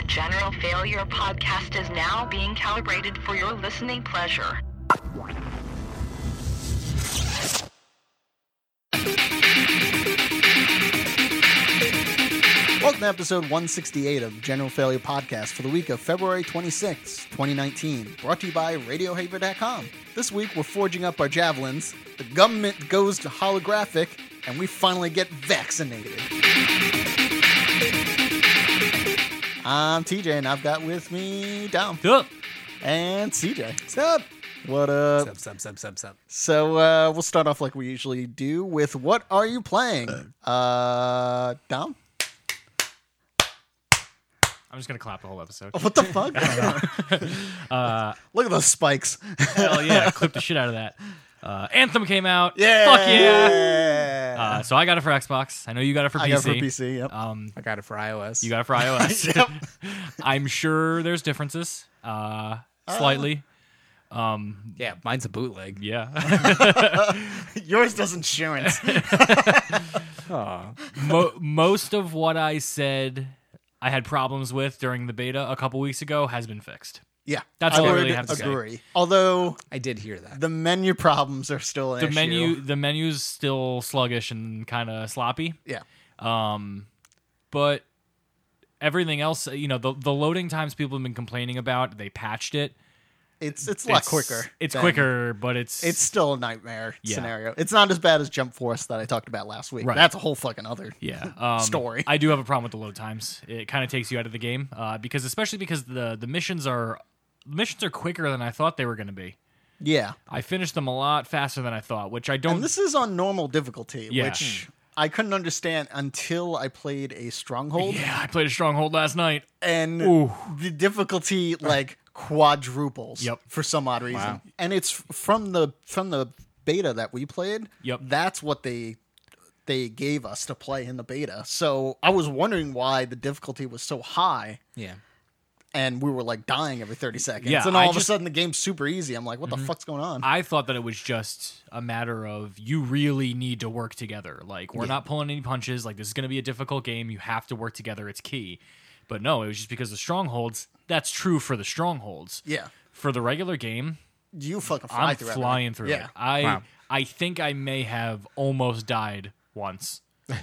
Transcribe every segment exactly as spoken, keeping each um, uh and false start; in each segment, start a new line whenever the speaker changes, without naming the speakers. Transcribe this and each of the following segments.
General Failure podcast is now being calibrated for your listening pleasure.
Welcome to episode one sixty-eight of General Failure Podcast for the week of February twenty-sixth, twenty nineteen, brought to you by Radio Haver dot com. This week we're forging up our javelins, the government goes to holographic, and we finally get vaccinated. I'm T J, and I've got with me Dom.
Up.
And C J.
What's up?
What up?
Sup, sup, sup, sup, sup.
So uh, we'll start off like we usually do with what are you playing? Uh, Dom?
I'm just gonna clap the whole episode.
What the fuck?
uh,
Look at those spikes.
hell yeah, clip the shit out of that. Uh, Anthem came out.
Yeah.
Fuck yeah. Uh, so I got it for Xbox. I know you got it for
I
P C.
got it for P C, yep.
Um,
I got it for iOS.
you got it for iOS.
Yep.
I'm sure there's differences. Uh, slightly. Um,
Yeah, mine's a bootleg.
yeah.
Yours does insurance.
Aw.
Mo- most of what I said I had problems with during the beta a couple weeks ago has been fixed.
Yeah,
That's
I
all I
would
really have to say.
agree. Although
I did hear that.
the menu problems are still an
The
issue.
menu, the menu's still sluggish and kind of sloppy.
Yeah.
Um, but everything else, you know, the the loading times people have been complaining about, they patched it.
It's it's a lot quicker.
It's
than-
quicker, but it's
It's still a nightmare
Yeah.
scenario. It's not as bad as Jump Force that I talked about last week.
Right.
That's a whole fucking other.
yeah um,
story.
I do have a problem with the load times. It kind of takes you out of the game uh, because, especially because the the missions are missions are quicker than I thought they were going to be.
Yeah.
I finished them a lot faster than I thought, which I don't.
And this is on normal difficulty,
Yeah.
which I couldn't understand until I played a Stronghold.
yeah, I played a Stronghold last night.
And
Ooh.
the difficulty like quadruples
Yep.
for some odd reason.
Wow.
And it's from the from the beta that we played.
Yep.
That's what they they gave us to play in the beta. So I was wondering why the difficulty was so high
Yeah.
and we were like dying every thirty seconds.
Yeah,
and all
I
of
just-
a sudden the game's super easy. I'm like, what the fuck's going on?
I thought that it was just a matter of you really need to work together. Like, we're not pulling any punches. Like, this is going to be a difficult game. You have to work together. It's key. But no, it was just because the strongholds. That's true for the strongholds.
yeah.
For the regular game,
You fucking fly
I'm
through
flying
everything.
through
yeah.
it. I
Wow.
I think I may have almost died once.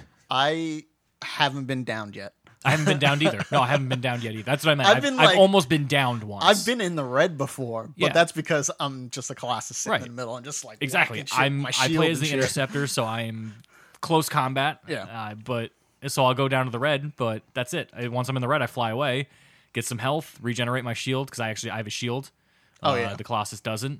I haven't been downed yet.
I haven't been downed either. No, I haven't been downed yet either. That's what I meant.
I've
I've,
been,
I've
like-
almost been downed once.
I've been in the red before, but
Yeah.
that's because I'm just a Colossus sitting
Right.
in the middle and just like
Exactly.
whacking shit
I'm.
with my
I
shield
play
and
as the
shit.
interceptor, so I am close combat.
Yeah.
Uh, but so I'll go down to the red, but that's it. I, once I'm in the red, I fly away, get some health, regenerate my shield because I actually I have a shield.
Oh,
uh,
yeah.
The Colossus doesn't.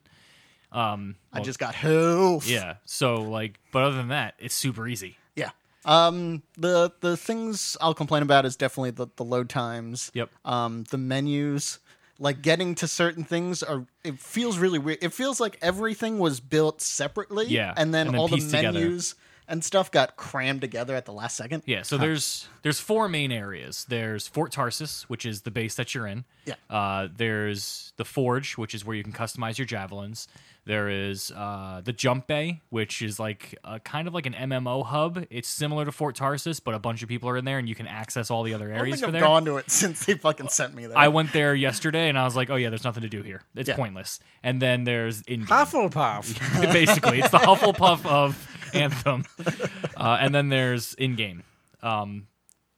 Um.
I
well,
just got health.
yeah. So like, but other than that, it's super easy.
Yeah. Um, the the things I'll complain about is definitely the, the load times.
Yep.
Um, the menus, like getting to certain things are. It feels really weird. It feels like everything was built separately.
Yeah,
And then,
and then
all the
pieced together.
menus and stuff got crammed together at the last second.
Yeah, so there's there's four main areas. There's Fort Tarsus, which is the base that you're in.
Yeah.
Uh, there's the Forge, which is where you can customize your javelins. There is uh, the Jump Bay, which is like a, kind of like an M M O hub. It's similar to Fort Tarsus, but a bunch of people are in there, and you can access all the other
I don't
areas
think
for
I've
there.
gone to it since they fucking sent me there.
I went there yesterday, and I was like, "Oh yeah, there's nothing to do here. It's
Yeah.
pointless." And then there's in
Hufflepuff.
basically, it's the Hufflepuff of Anthem, uh, and then there's in game. Um,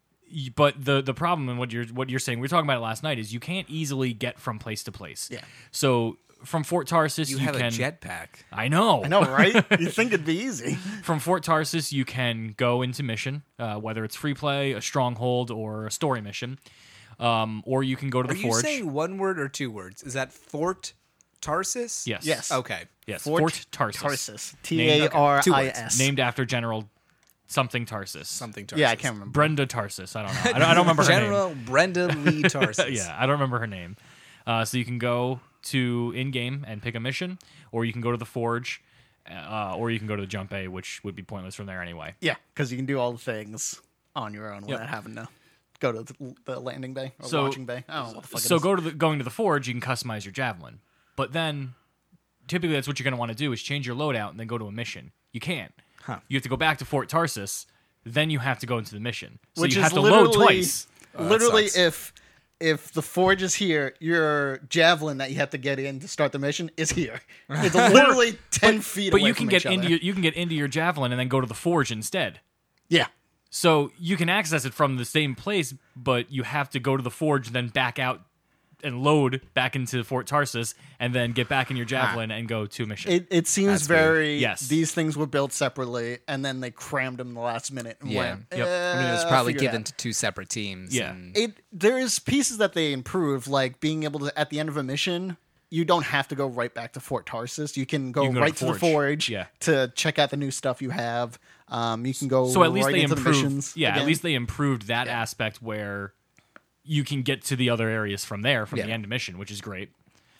y- but the the problem and what you're what you're saying, we were talking about it last night, is you can't easily get from place to place.
Yeah.
So from Fort Tarsus,
You
you,
have
can.
a jetpack.
I know.
I know, right? You think it'd be easy?
From Fort Tarsus, you can go into mission, uh, whether it's free play, a stronghold, or a story mission, um, or you can go to
Are
the
you
Forge.
saying one word or two words? Is that Fort Tarsus?
Yes.
Yes.
Okay.
Yes.
Fort,
Fort, Tarsus.
Tarsus. T
Named-
A R
Two
I
words.
S.
Named after General something Tarsus.
Something Tarsus.
Yeah, I can't remember.
Brenda Tarsus. I don't know. I don't, I don't remember her name.
General Brenda Lee Tarsus.
Yeah, I don't remember her name. Uh, so you can go to in-game and pick a mission, or you can go to the Forge, uh, or you can go to the Jump Bay, which would be pointless from there anyway.
Yeah, because you can do all the things on your own
Yep.
without having to go to the, the landing bay or
So-
launching bay. I don't know what the fuck
So
it is.
go to the, going to the Forge, you can customize your javelin. But then, typically that's what you're going to want to do is change your loadout and then go to a mission. You can't.
Huh.
You have to go back to Fort Tarsus, then you have to go into the mission. So
Which
you
is
have to load
literally-
twice.
Oh, that
Literally,
sucks.
if if the forge is here, your javelin that you have to get in to start the mission is here. It's literally ten feet
But
away
you can
from
get
each other.
into your, you can get into your javelin and then go to the forge instead.
Yeah.
So you can access it from the same place, but you have to go to the forge and then back out and load back into Fort Tarsus and then get back in your javelin and go to a mission.
It, it seems
That's
very.
Yes.
These things were built separately, and then they crammed them in the last minute. And
Yeah.
went,
Yep.
I mean, it was
"Uh,
probably
figure it
given
out."
to two separate teams.
Yeah.
and-
It there's pieces that they improve, like being able to at the end of a mission, you don't have to go right back to Fort Tarsus. You can go
You can go to
right to,
the
the
forge.
forge
Yeah.
to check out the new stuff you have. Um, you can go
so at least
right
they
into the
improved.
missions.
Yeah,
again.
at least they improved that aspect where you can get to the other areas from there, from the
Yeah.
end mission, which is great.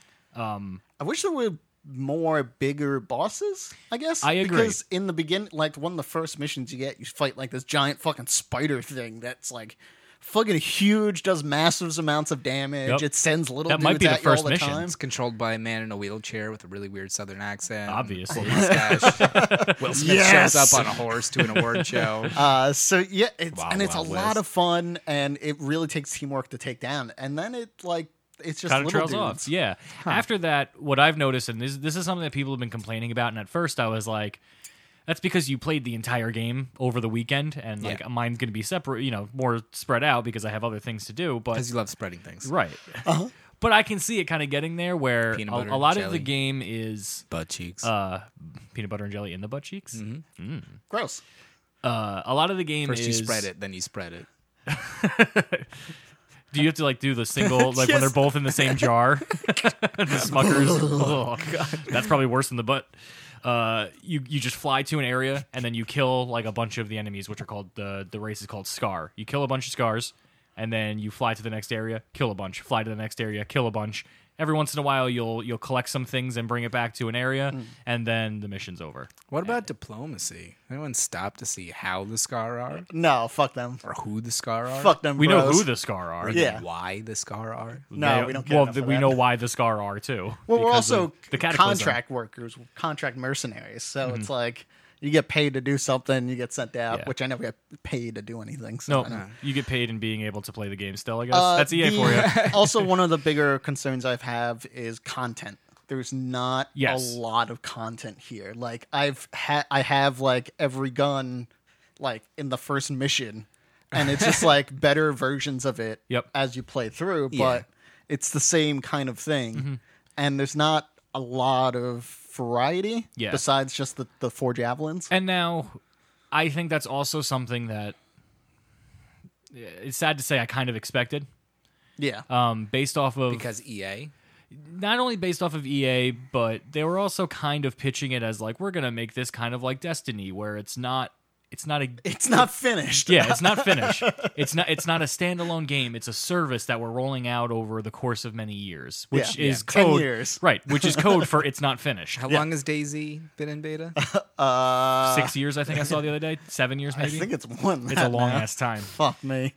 I wish there were more bigger bosses, I guess.
I agree.
Because in the begin, like one of the first missions you get, you fight like this giant fucking spider thing that's like fucking huge, does massive amounts of damage.
Yep.
It sends little
That
dudes
might be the
at you all
first
the
mission.
time.
It's controlled by a man in a wheelchair with a really weird southern accent.
Obviously.
Full mustache. Will Smith
Yes!
shows up on a horse to an award show.
Uh, so yeah, it's
Wow,
and it's
wow,
a lot
West.
of fun, and it really takes teamwork to take down. And then it like it's just
kind of
little
trails
dudes.
off. Yeah. After that, what I've noticed, and this this is something that people have been complaining about, and at first I was like, that's because you played the entire game over the weekend, and like
Yeah.
mine's going to be separate, you know, more spread out because I have other things to do. But
Because you love spreading things.
right. But I can see it kind of getting there where a,
Peanut butter,
a lot of the
jelly.
game is
Butt cheeks.
uh, peanut butter and jelly in the butt cheeks.
Mm-hmm.
Gross.
Uh, a lot of the game
First
is
you spread it, then you spread it.
Do you have to like do the single like when
Yes.
they're both in the same jar? The Smuckers. Oh god, that's probably worse than the butt. Uh, you you just fly to an area and then you kill like a bunch of the enemies, which are called the the race is called Scar. You kill a bunch of Scars, and then you fly to the next area, kill a bunch, fly to the next area, kill a bunch. Every once in a while, you'll you'll collect some things and bring it back to an area, and then the mission's over.
What about diplomacy? Anyone stop to see how the Scar are?
No, fuck them.
Or who the Scar are?
Fuck them.
We know
bros.
who the Scar are.
Or
Yeah.
why the Scar are?
No,
They-
we don't care
Well,
enough
th-
for
we
that.
know why the Scar are too.
Well, we're
because
also
of the cataclysm.
contract workers, contract mercenaries. So it's like you get paid to do something, you get sent out,
Yeah.
which I never get paid to do anything. So
No,
I don't-
you get paid in being able to play the game still, I guess.
Uh,
That's E A
the-
for you.
Also, one of the bigger concerns I have is content. There's not
Yes.
a lot of content here. Like I've had, I have like every gun, like in the first mission, and it's just like better versions of it
Yep.
as you play through.
Yeah.
But it's the same kind of thing,
Mm-hmm.
and there's not a lot of variety
Yeah.
besides just the the four javelins.
And now, I think that's also something that it's sad to say I kind of expected.
Yeah,
Um, based off of
Because E A?
not only based off of E A, but they were also kind of pitching it as like we're gonna make this kind of like Destiny, where it's not, it's not a,
it's not finished.
yeah, it's not finished. It's not, it's not a standalone game. It's a service that we're rolling out over the course of many years, which
Yeah.
is
Yeah. ten
code,
years.
right? Which is code for it's not finished.
How long has DayZ been in beta?
Uh,
Six years, I think I saw the other day. Seven years,
I
maybe.
think it's one.
It's a long ass time.
Fuck me.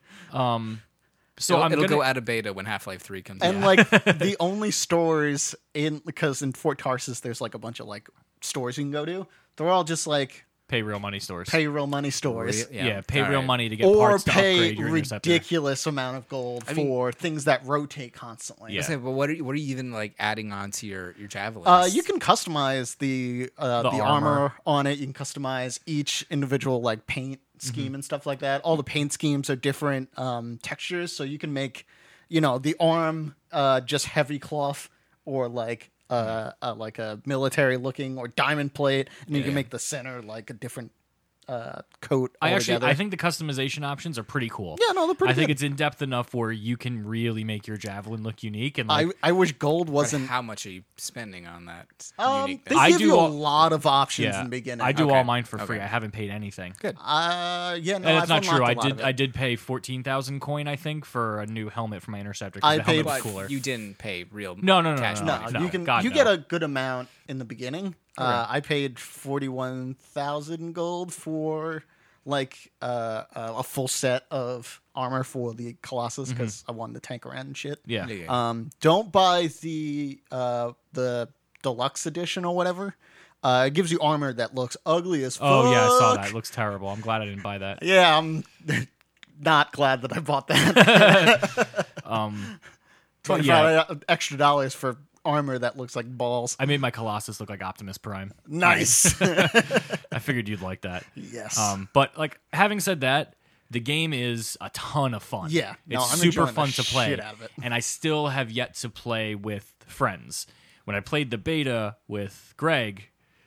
So
it'll
I'm
it'll
gonna,
go out of beta when Half-Life three comes
And
out.
like the only stores in because in Fort Tarsus there's like a bunch of like stores you can go to. They're all just like
pay real money stores.
pay real money stores.
Re-
yeah, pay
all
real
right.
money to get
Or
parts to
pay
upgrade your interceptor.
ridiculous amount of gold
I mean-
for things that rotate constantly.
Yeah.
I say, but what are you, what are you even like adding on to your your javelins?
Uh, you can customize the uh,
The
the, armor.
armor.
on it. You can customize each individual like paint scheme
Mm-hmm.
and stuff like that. All the paint schemes are different um, textures, so you can make, you know, the arm uh, just heavy cloth or like uh, uh, like a military looking or diamond plate, and you can
Yeah.
make the center like a different uh, coat.
I actually,
altogether.
I think the customization options are pretty cool.
Yeah, no, they're pretty
I think
good.
it's in depth enough where you can really make your javelin look unique. And like,
I I wish gold
But
wasn't.
how much are you spending on that
Um,
uniqueness?
they
I
give
do
you a
all-
lot of options
yeah,
in the beginning.
I do
Okay.
all mine for free.
Okay.
I haven't paid anything.
Good.
Uh, yeah, no,
And
I've
it's not true.
unlocked
I
a lot
did.
of it.
I did pay fourteen thousand coin, I think, for a new helmet for my interceptor. 'cause
I
the helmet
paid-
was
But
cooler.
you didn't pay real
No, no, no,
cash
no,
No,
money.
no.
you can
God,
you
no.
get a good amount in the beginning. Uh, I paid forty one thousand gold for like uh, uh, a full set of armor for the Colossus because I wanted to tank around and shit.
yeah.
Yeah, yeah.
Um, don't buy the uh, the deluxe edition or whatever. Uh, it gives you armor that looks ugly as fuck.
Oh yeah, I saw that. It looks terrible. I'm glad I didn't buy that.
Yeah, I'm not glad that I bought that.
Um, but
twenty-five
yeah,
extra dollars for armor that looks like balls.
I made my Colossus look like Optimus Prime.
Nice.
I figured you'd like that.
Yes.
Um, but like having said that, the game is a ton of fun.
Yeah. No,
it's
I'm
super
enjoying the
fun to play.
shit out of it.
And I still have yet to play with friends. When I played the beta with Greg,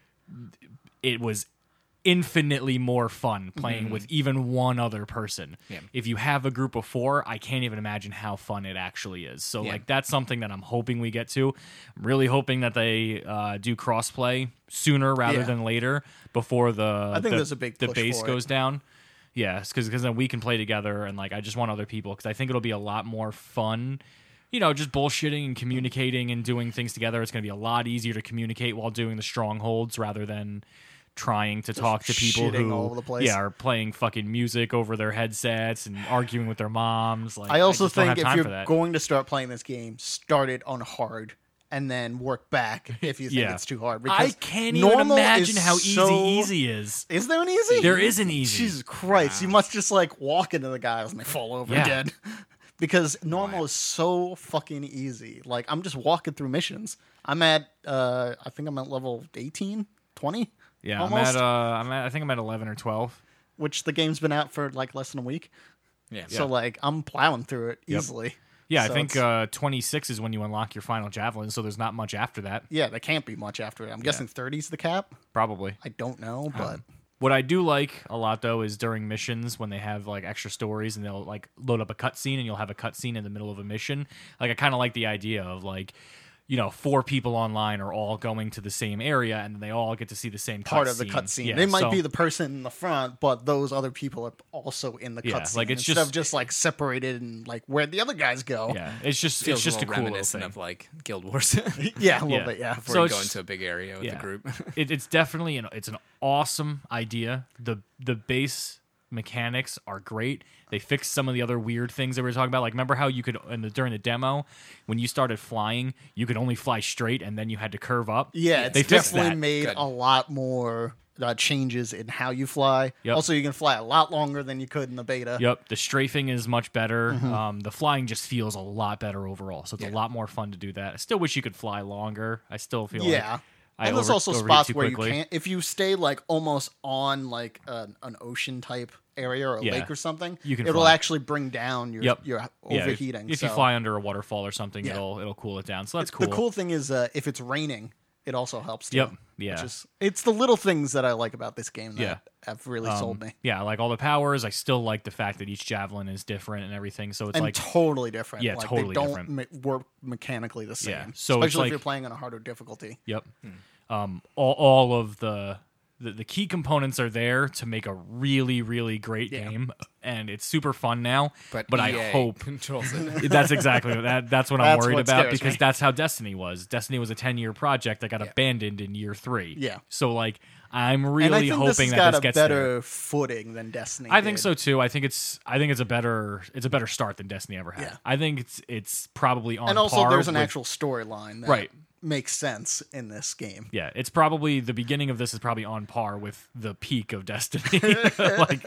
it was infinitely more fun playing with even one other person.
Yeah.
If you have a group of four, I can't even imagine how fun it actually is. So
Yeah.
like that's something that I'm hoping we get to. I'm really hoping that they uh, do crossplay sooner rather
Yeah.
than later before the
I think
the,
there's a big
the
push
base
for it.
goes down. Yes, because then we can play together, and like I just want other people because I think it'll be a lot more fun. You know, just bullshitting and communicating and doing things together. It's going to be a lot easier to communicate while doing the strongholds rather than trying to talk to people
shitting
who
all over the place.
yeah are playing fucking music over their headsets and arguing with their moms. Like
I also
just don't
think
have time
if
for
you're
that.
going to start playing this game, start it on hard and then work back if you think
Yeah.
it's too hard.
I
Because
can't even
normal
imagine
is
how easy
so-
easy is.
Is there an easy?
There is an easy.
Jesus Christ! You must just like walk into the guys and they fall over
Yeah.
dead. Because normal is so fucking easy. Like I'm just walking through missions. I'm at uh I think I'm at level eighteen, twenty.
Yeah,
almost.
I'm at uh, I'm at I think I'm at eleven or twelve.
Which the game's been out for like less than a week.
Yeah.
So like I'm plowing through it
Yep.
easily.
Yeah,
So
I think
it's-
uh, twenty-six is when you unlock your final javelin, so there's not much after that.
yeah, there can't be much after it. I'm guessing thirty's the cap.
Probably.
I don't know, but
What I do like a lot though is during missions when they have like extra stories and they'll like load up a cutscene and you'll have a cutscene in the middle of a mission. Like I kind of like the idea of like, you know, four people online are all going to the same area and they all get to see the same
part
cutscene.
of the cutscene.
Yeah,
they might
so-
be the person in the front, but those other people are also in the
Yeah,
cutscene.
like, it's
instead
just-
of just like separated and like where the other guys go.
Yeah, it's just
Feels
it's just a
a little
cool little
reminiscent
thing.
of like Guild Wars.
Yeah, a little
Yeah.
bit. Yeah.
Before
So
you
it's
go
just-
into a big area with
yeah.
the group.
it, it's definitely an it's an awesome idea. The the base mechanics are great. They fixed some of the other weird things that we were talking about. Like remember how you could in the, during the demo when you started flying, you could only fly straight and then you had to curve up.
Yeah, it's
they fixed
definitely
that.
made
Good.
a lot more uh, changes in how you fly.
Yep.
Also, you can fly a lot longer than you could in the beta.
Yep, the strafing is much better.
Mm-hmm.
Um, the flying just feels a lot better overall. So it's a lot more fun to do that. I still wish you could fly longer. I still feel
Yeah.
like I
and there's
over-
also
overheat
spots
too
where
quickly.
you can't. If you stay like almost on like an, an ocean type area or a
Yeah.
lake or something,
You can
it'll
fly.
actually bring down your
Yep.
your
Yeah, if-
overheating.
If, you
so-
fly under a waterfall or something,
Yeah.
it'll it'll cool it down. So that's cool.
The cool thing is, uh, if it's raining, it also helps. Too,
Yep. Yeah.
Which is, it's the little things that I like about this game that
Yeah.
have really sold me.
Yeah, I like all the powers. I still like the fact that each javelin is different and everything. So it's
And
like
totally different.
Yeah,
like,
totally
they don't
different.
ma- work mechanically the same.
Yeah, so it's
especially
like-
if you're playing on a harder difficulty.
Yep. Um, all, all of the, the the key components are there to make a really really great
Yeah.
game, and it's super fun now.
But,
but
E
I
A
hope
controls it.
that's exactly that. That's what I'm
That's
worried
what
about
scares
because
me.
that's how Destiny was. Destiny was a ten year project that got abandoned in year three.
Yeah.
So like, I'm
And I
really
think this
hoping
has
that
got
this
a
gets
better
there.
footing than Destiny.
I think
did.
so too. I think it's I think it's a better it's a better start than Destiny ever had.
Yeah.
I think it's it's probably on
And also,
par
there's an
with-
actual storyline that
Right.
makes sense in this game.
Yeah, it's probably the beginning of this is probably on par with the peak of Destiny. like,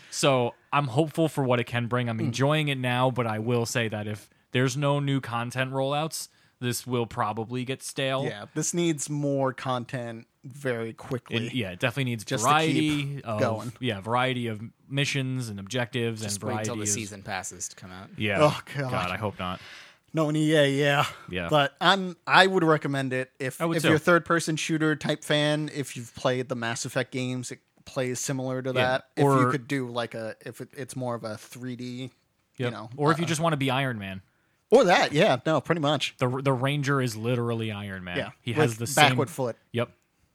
so I'm hopeful for what it can bring.
Hmm.
I'm enjoying it now, but I will say that if there's no new content rollouts, this will probably get stale.
Yeah, this needs more content very quickly.
It, yeah, it definitely needs
Just to
variety
keep
of
going.
yeah, variety of missions and objectives
Just
and
wait
variety
till the
of,
season passes to come out.
Yeah.
Oh, God.
I hope not.
No, an E A, yeah,
Yeah.
But I'm I would recommend it if
I would
if
too.
you're a third person shooter type fan. If you've played the Mass Effect games, it plays similar to
Yeah,
that. If you
or-
could do like a if it, it's more of a three D, you
Yep.
know,
or if you
uh,
just want to be Iron Man.
or that, yeah, no, pretty much,
The the Ranger is literally Iron Man.
yeah.
He has
with
the same
backward foot
Yep.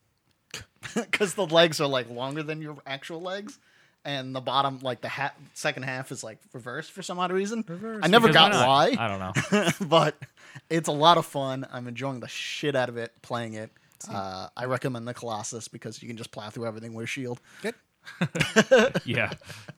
because the legs are like longer than your actual legs. And the bottom, like the ha- second half, is like reversed for some odd reason. I never
Because
got
not?
why.
I don't know.
But it's a lot of fun. I'm enjoying the shit out of it playing it. Uh, I recommend the Colossus because you can just plow through everything with a shield.
Good.
Yeah.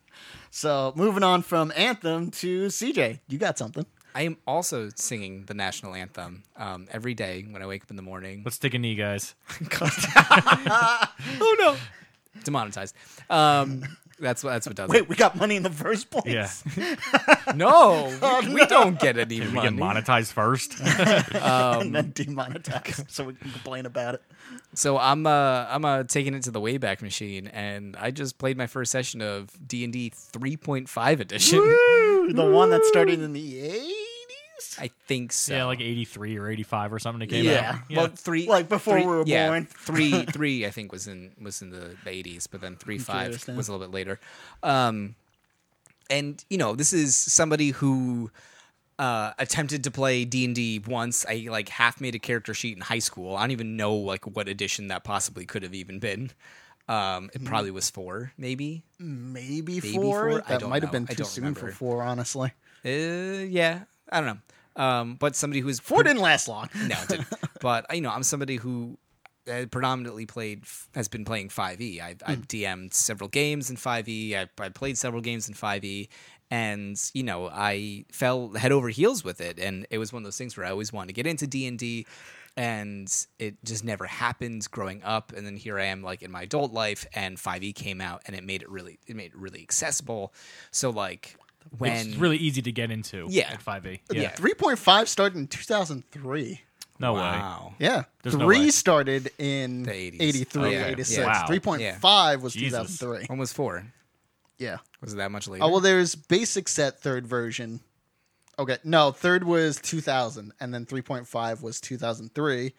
So moving on from Anthem to C J, you got something.
I am also singing the national anthem um, every day when I wake up in the morning.
Let's take a knee, guys.
Oh no, demonetized. Um, That's what that's what does
Wait, we got money in the first place.
Yeah.
it. No, we, we don't get any
We
money.
get monetized first.
and then demonetize so we can complain about it.
So I'm uh I'm uh taking it to the Wayback Machine, and I just played my first session of D and D three point five edition.
Woo! The one that started in the eighties?
I think so.
Yeah, like eighty-three or eighty-five or something. It came
Yeah.
out.
Well, three
Like before
three-
we were
yeah,
born.
three three I think was in was in the eighties, but then three five
understand.
was a little bit later. Um, and you know, this is somebody who uh, attempted to play D and D once. I like half made a character sheet in high school. I don't even know like what edition that possibly could have even been. Um, it probably was four, maybe.
Maybe,
Maybe
four.
four? I
That
don't
might have
know.
been
I
too
don't
soon for
remember.
four, honestly.
Uh, yeah, I don't know. Um, but somebody who's
Four didn't last long.
No, it didn't. But you know, I'm somebody who uh, predominantly played has been playing five E. I've, I've D M'd several games in five E. I, I played several games in five E, and you know, I fell head over heels with it. And it was one of those things where I always wanted to get into D and D, and it just never happened growing up. And then here I am, like in my adult life, and five E came out, and it made it really it made it really accessible. So like when
It's really easy to get into.
Yeah.
At five E.
Yeah.
Yeah.
three point five started in two thousand three.
No way.
wow.
Yeah.
There's no
three
way.
started in
The eighties.
eighty-three,
Okay.
eighty-six.
Yeah.
Wow.
three point five was
Jesus.
two thousand three.
When was four?
Yeah.
Was it that much later?
Oh, well, there's basic set third version. Okay. No, third was two thousand, and then three point five was two thousand three.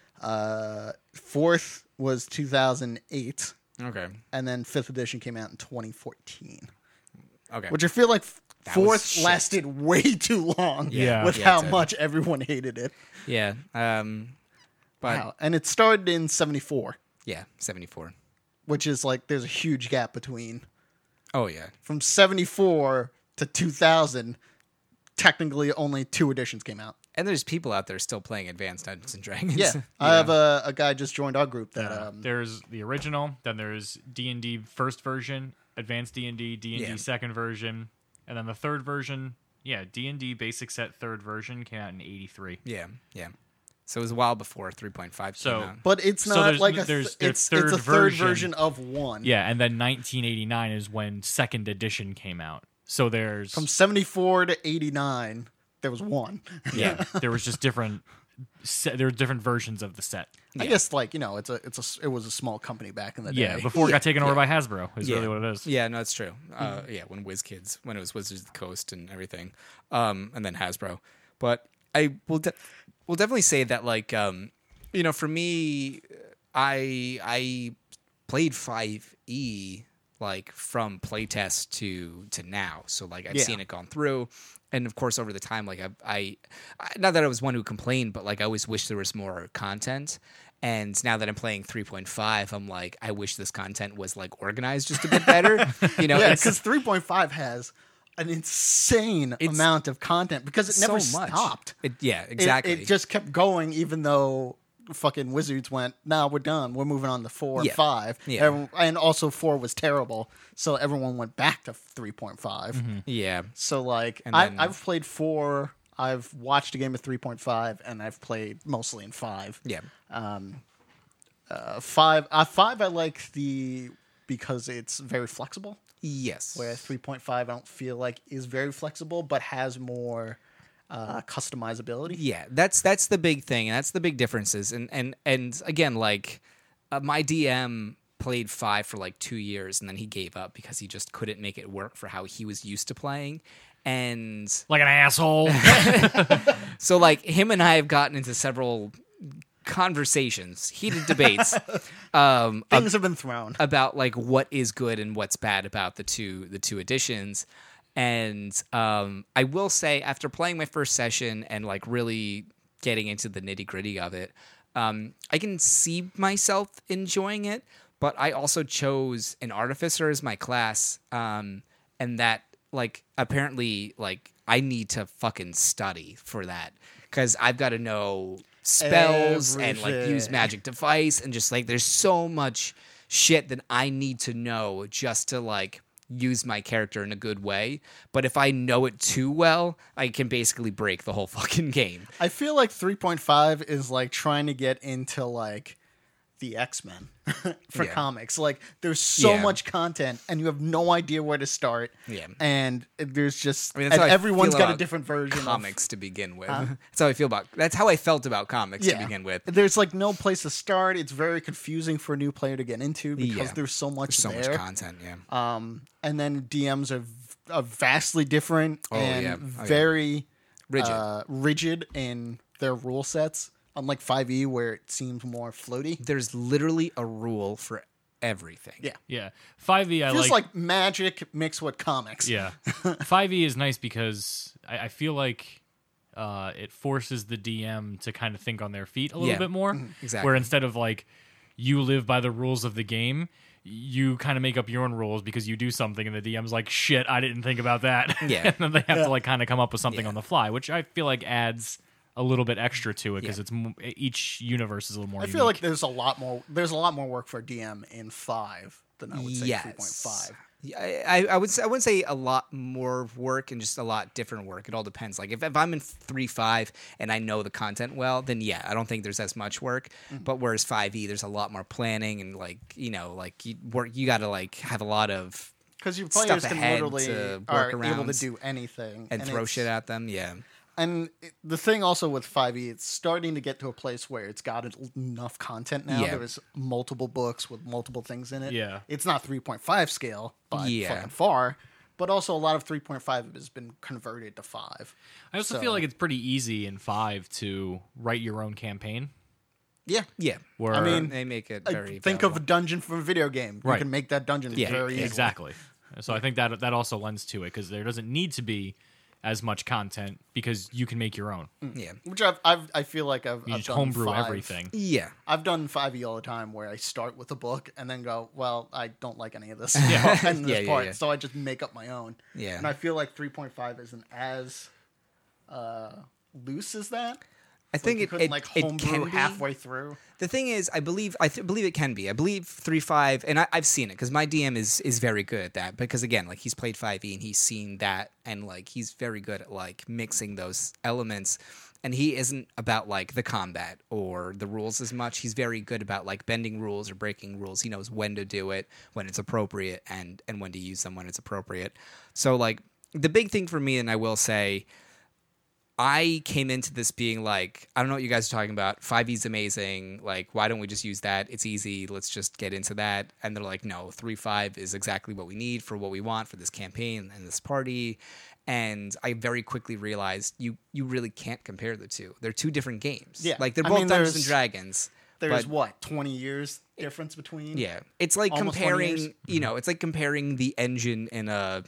Uh, fourth was two thousand eight,
Okay.
and then fifth edition came out in twenty fourteen.
Okay.
Which I feel like
That
fourth
was shit.
lasted way too long
Yeah.
with
Yeah,
how
it did.
much everyone hated it.
yeah. Um, but
Wow. And it started in seventy-four,
yeah, seventy-four.
which is like there's a huge gap between
Oh yeah.
from seventy-four to two thousand. Technically, only two editions came out.
And there's people out there still playing Advanced Dungeons and Dragons.
Yeah,
you
I have
know?
a, a guy just joined our group that
Uh,
um,
there's the original, then there's D and D first version, Advanced D and D, D and D
Yeah.
second version, and then the third version. Yeah, D and D basic set third version came out in eighty-three.
Yeah, yeah. So it was a while before three point five
So-
came out.
but it's
So
not
there's-
like a th-
there's- there's
it's
third
it's a third
version.
version of one.
Yeah, and then nineteen eighty-nine is when second edition came out. So there's
From seventy-four to eighty-nine, there was one.
yeah, there was just different. Set, there were different versions of the set.
I guess like you know, it's a it's a s- it was a small company back in the day.
Yeah, before it got taken over by Hasbro is
Yeah.
really what it is.
Yeah, no, that's true. Uh, yeah, when WizKids, when it was Wizards of the Coast and everything, um, and then Hasbro. But I will, de- will definitely say that, like, um, you know, for me, I I played five E like from playtest to to now. So like I've
Yeah.
seen it gone through. And of course, over the time, like I, I, I, not that I was one who complained, but like I always wish there was more content. And now that I'm playing three point five, I'm like, I wish this content was like organized just a bit better. You know,
yeah,
it's
because three point five has an insane
It's
amount of content because it never
so much.
stopped.
It, yeah,
It-
exactly.
It, just kept going, even though fucking Wizards went, "Nah, we're done. We're moving on to four
Yeah.
and five."
Yeah.
Everyone- and also four was terrible, so everyone went back to three point five.
yeah,
So like,
And
I,
then-
I've played four. I've watched a game of three point five, and I've played mostly in five.
yeah,
Uh, five, uh, five, I like the because it's very flexible.
yes.
Where three point five, I don't feel like is very flexible, but has more uh, customizability.
Yeah, that's that's the big thing, and that's the big differences. And and and again, like uh, my D M played five for like two years, and then he gave up because he just couldn't make it work for how he was used to playing. And
Like an asshole.
so, like him and I have gotten into several conversations, heated debates, um, ab-
Things have been thrown.
about like what is good and what's bad about the two the two editions. And um, I will say, after playing my first session and like really getting into the nitty gritty of it, um, I can see myself enjoying it. But I also chose an artificer as my class, um, and that like apparently like I need to fucking study for that because I've got to know spells and like use
Everything.
magic device and just like there's so much shit that I need to know just to like use my character in a good way. But if I know it too well, I can basically break the whole fucking game.
I feel like three point five is like trying to get into like the X-Men for
Yeah.
comics. Like, there's so
Yeah.
much content, and you have no idea where to start.
Yeah.
And there's just
I mean, that's
and
how I
everyone's
feel
got a
about
different version
comics to begin with. That's how I feel about. That's how I felt about comics
of
to begin with.
There's like no place to start. It's very confusing for a new player to get into because
Yeah.
there's so much
There's so
there.
much content. Yeah.
Um, and then D Ms are, v- are vastly different
Oh,
and
yeah. Oh, yeah.
very
Rigid.
uh, rigid in their rule sets. Unlike five E, where it seems more floaty.
There's literally a rule for everything.
Yeah.
Yeah, five E I
Feels
like.
like magic mixed with comics.
Yeah, five E is nice because I, I feel like uh, it forces the D M to kind of think on their feet a little
Yeah.
bit more.
Exactly.
Where instead of like you live by the rules of the game, you kind of make up your own rules because you do something, and the D M's like, "Shit, I didn't think about that."
Yeah.
and then they have to like kind of come up with something
Yeah.
on the fly, which I feel like adds a little bit extra to it because
Yeah.
it's m- each universe is a little more.
I feel like
unique.
there's a lot more. There's a lot more work for D M in five than I would say
yes.
three point five.
Yeah, I, I would say, I wouldn't say a lot more work and just a lot different work. It all depends. Like if, if I'm in three five and I know the content well, then yeah, I don't think there's as much work.
Mm-hmm.
But whereas five E, there's a lot more planning and like you know, like you work. You got to like have a lot of
Because your
stuff
players can
ahead
literally
to
are
work
able to
around
do anything
and, throw
it's-
shit at them. Yeah,
And it- the thing also with five E, it's starting to get to a place where it's got enough content now.
Yeah.
There's multiple books with multiple things in it.
Yeah.
It's not three point five scale by
Yeah.
fucking far, but also a lot of three point five has been converted to five.
I also
so-
feel like it's pretty easy in five to write your own campaign.
Yeah.
yeah.
Where
I mean,
They make it
Uh,
very.
think of a
available.
dungeon from a video game. You
Right.
can make that dungeon
Yeah,
very easily.
Exactly. So I think that that also lends to it because there doesn't need to be as much content because you can make your own.
yeah,
Which I've, I've I feel like I've,
You
I've
just
done
homebrew
five.
everything.
yeah.
I've done five E all the time where I start with a book and then go, well, I don't like any of this.
Yeah.
and this
Yeah, yeah,
part,
yeah.
so I just make up my own.
Yeah.
And I feel like three point five isn't as uh, loose as that.
I think
you
it,
couldn't
it,
like
it
homebrew
can be.
halfway through.
The thing is, I believe I th- believe it can be. I believe three five, and I, I've seen it because my D M is is very good at that. Because again, like he's played five E and he's seen that, and like he's very good at like mixing those elements. And he isn't about like the combat or the rules as much. He's very good about like bending rules or breaking rules. He knows when to do it, when it's appropriate, and and when to use them when it's appropriate. So like the big thing for me, and I will say, I came into this being like, I don't know what you guys are talking about. five E's amazing. Like, why don't we just use that? It's easy. Let's just get into that. And they're like, no, three five is exactly what we need for what we want for this campaign and this party. And I very quickly realized you you really can't compare the two. They're two different games.
Yeah.
Like, they're
I
both
mean,
Dungeons
there's-
and Dragons.
There's
but-
what, twenty years difference between?
Yeah. It's like
Almost twenty years?
comparing, you know, it's like comparing the engine in a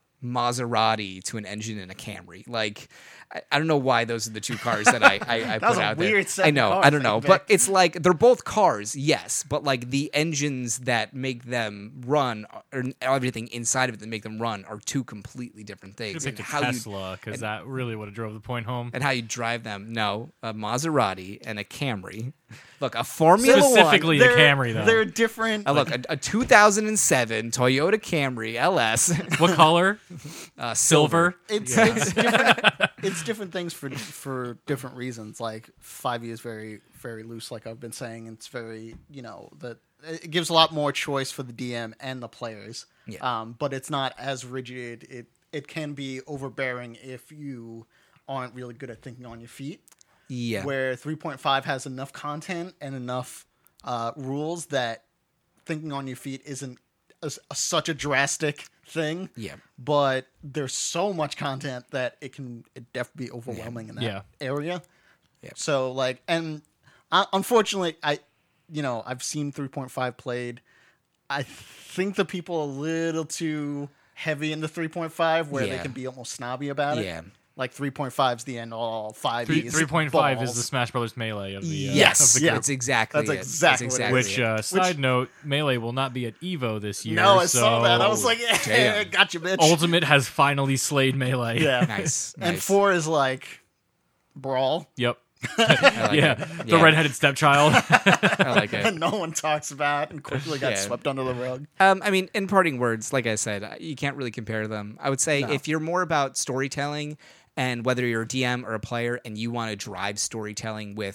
Maserati to an engine in a Camry. Like, I, I don't know why those are the two cars that I, I, I
That
put
was a
out
weird
there.
set
I
of
know,
cars
I don't
that
know,
you
but
picked.
it's like they're both cars, yes, but like the engines that make them run, or everything inside of it that make them run, are two completely different
You
things.
picked a
And how you
Tesla because that really would have drove the point home.
and how you drive them. No, a Maserati and a Camry. Look, a Formula One.
Specifically a
They're-
Camry, though.
They're different.
Uh, look, a, a two thousand seven Toyota Camry L S,
What color?
uh,
Silver.
It's it's different. It's different things for for different reasons. Like five E is very very loose, like I've been saying. It's very you know that it gives a lot more choice for the D M and the players.
Yeah.
Um, but it's not as rigid. It it can be overbearing if you aren't really good at thinking on your feet.
Yeah.
Where three point five has enough content and enough uh, rules that thinking on your feet isn't a, a, such a drastic thing.
Yeah.
But there's so much content that it can it definitely be overwhelming in that
Yeah.
area.
Yeah.
So like, and uh, unfortunately, I, you know, I've seen three point five played. I think the people are a little too heavy into three point five, where they
Yeah.
can be almost snobby about it.
Yeah.
Like three point five is the end all. five
Three
is
three point five is
balls.
the Smash Brothers Melee of the uh,
Yes,
of the
yeah.
group.
that's exactly
That's
it.
exactly what it is.
Which,
it.
uh, side note, Melee will not be at Evo this year.
No, I
so
saw that. I was like, yeah,
Damn.
got you, bitch.
Ultimate has finally slayed Melee.
Yeah.
Nice.
And
nice.
four is like brawl.
Yep.
I like
Yeah.
it.
The
Yeah.
redheaded stepchild.
I like it.
And no one talks about and quickly got
Yeah.
swept under the rug.
Um, I mean, in parting words, like I said, you can't really compare them. I would say
No.
if you're more about storytelling and whether you're a D M or a player and you want to drive storytelling with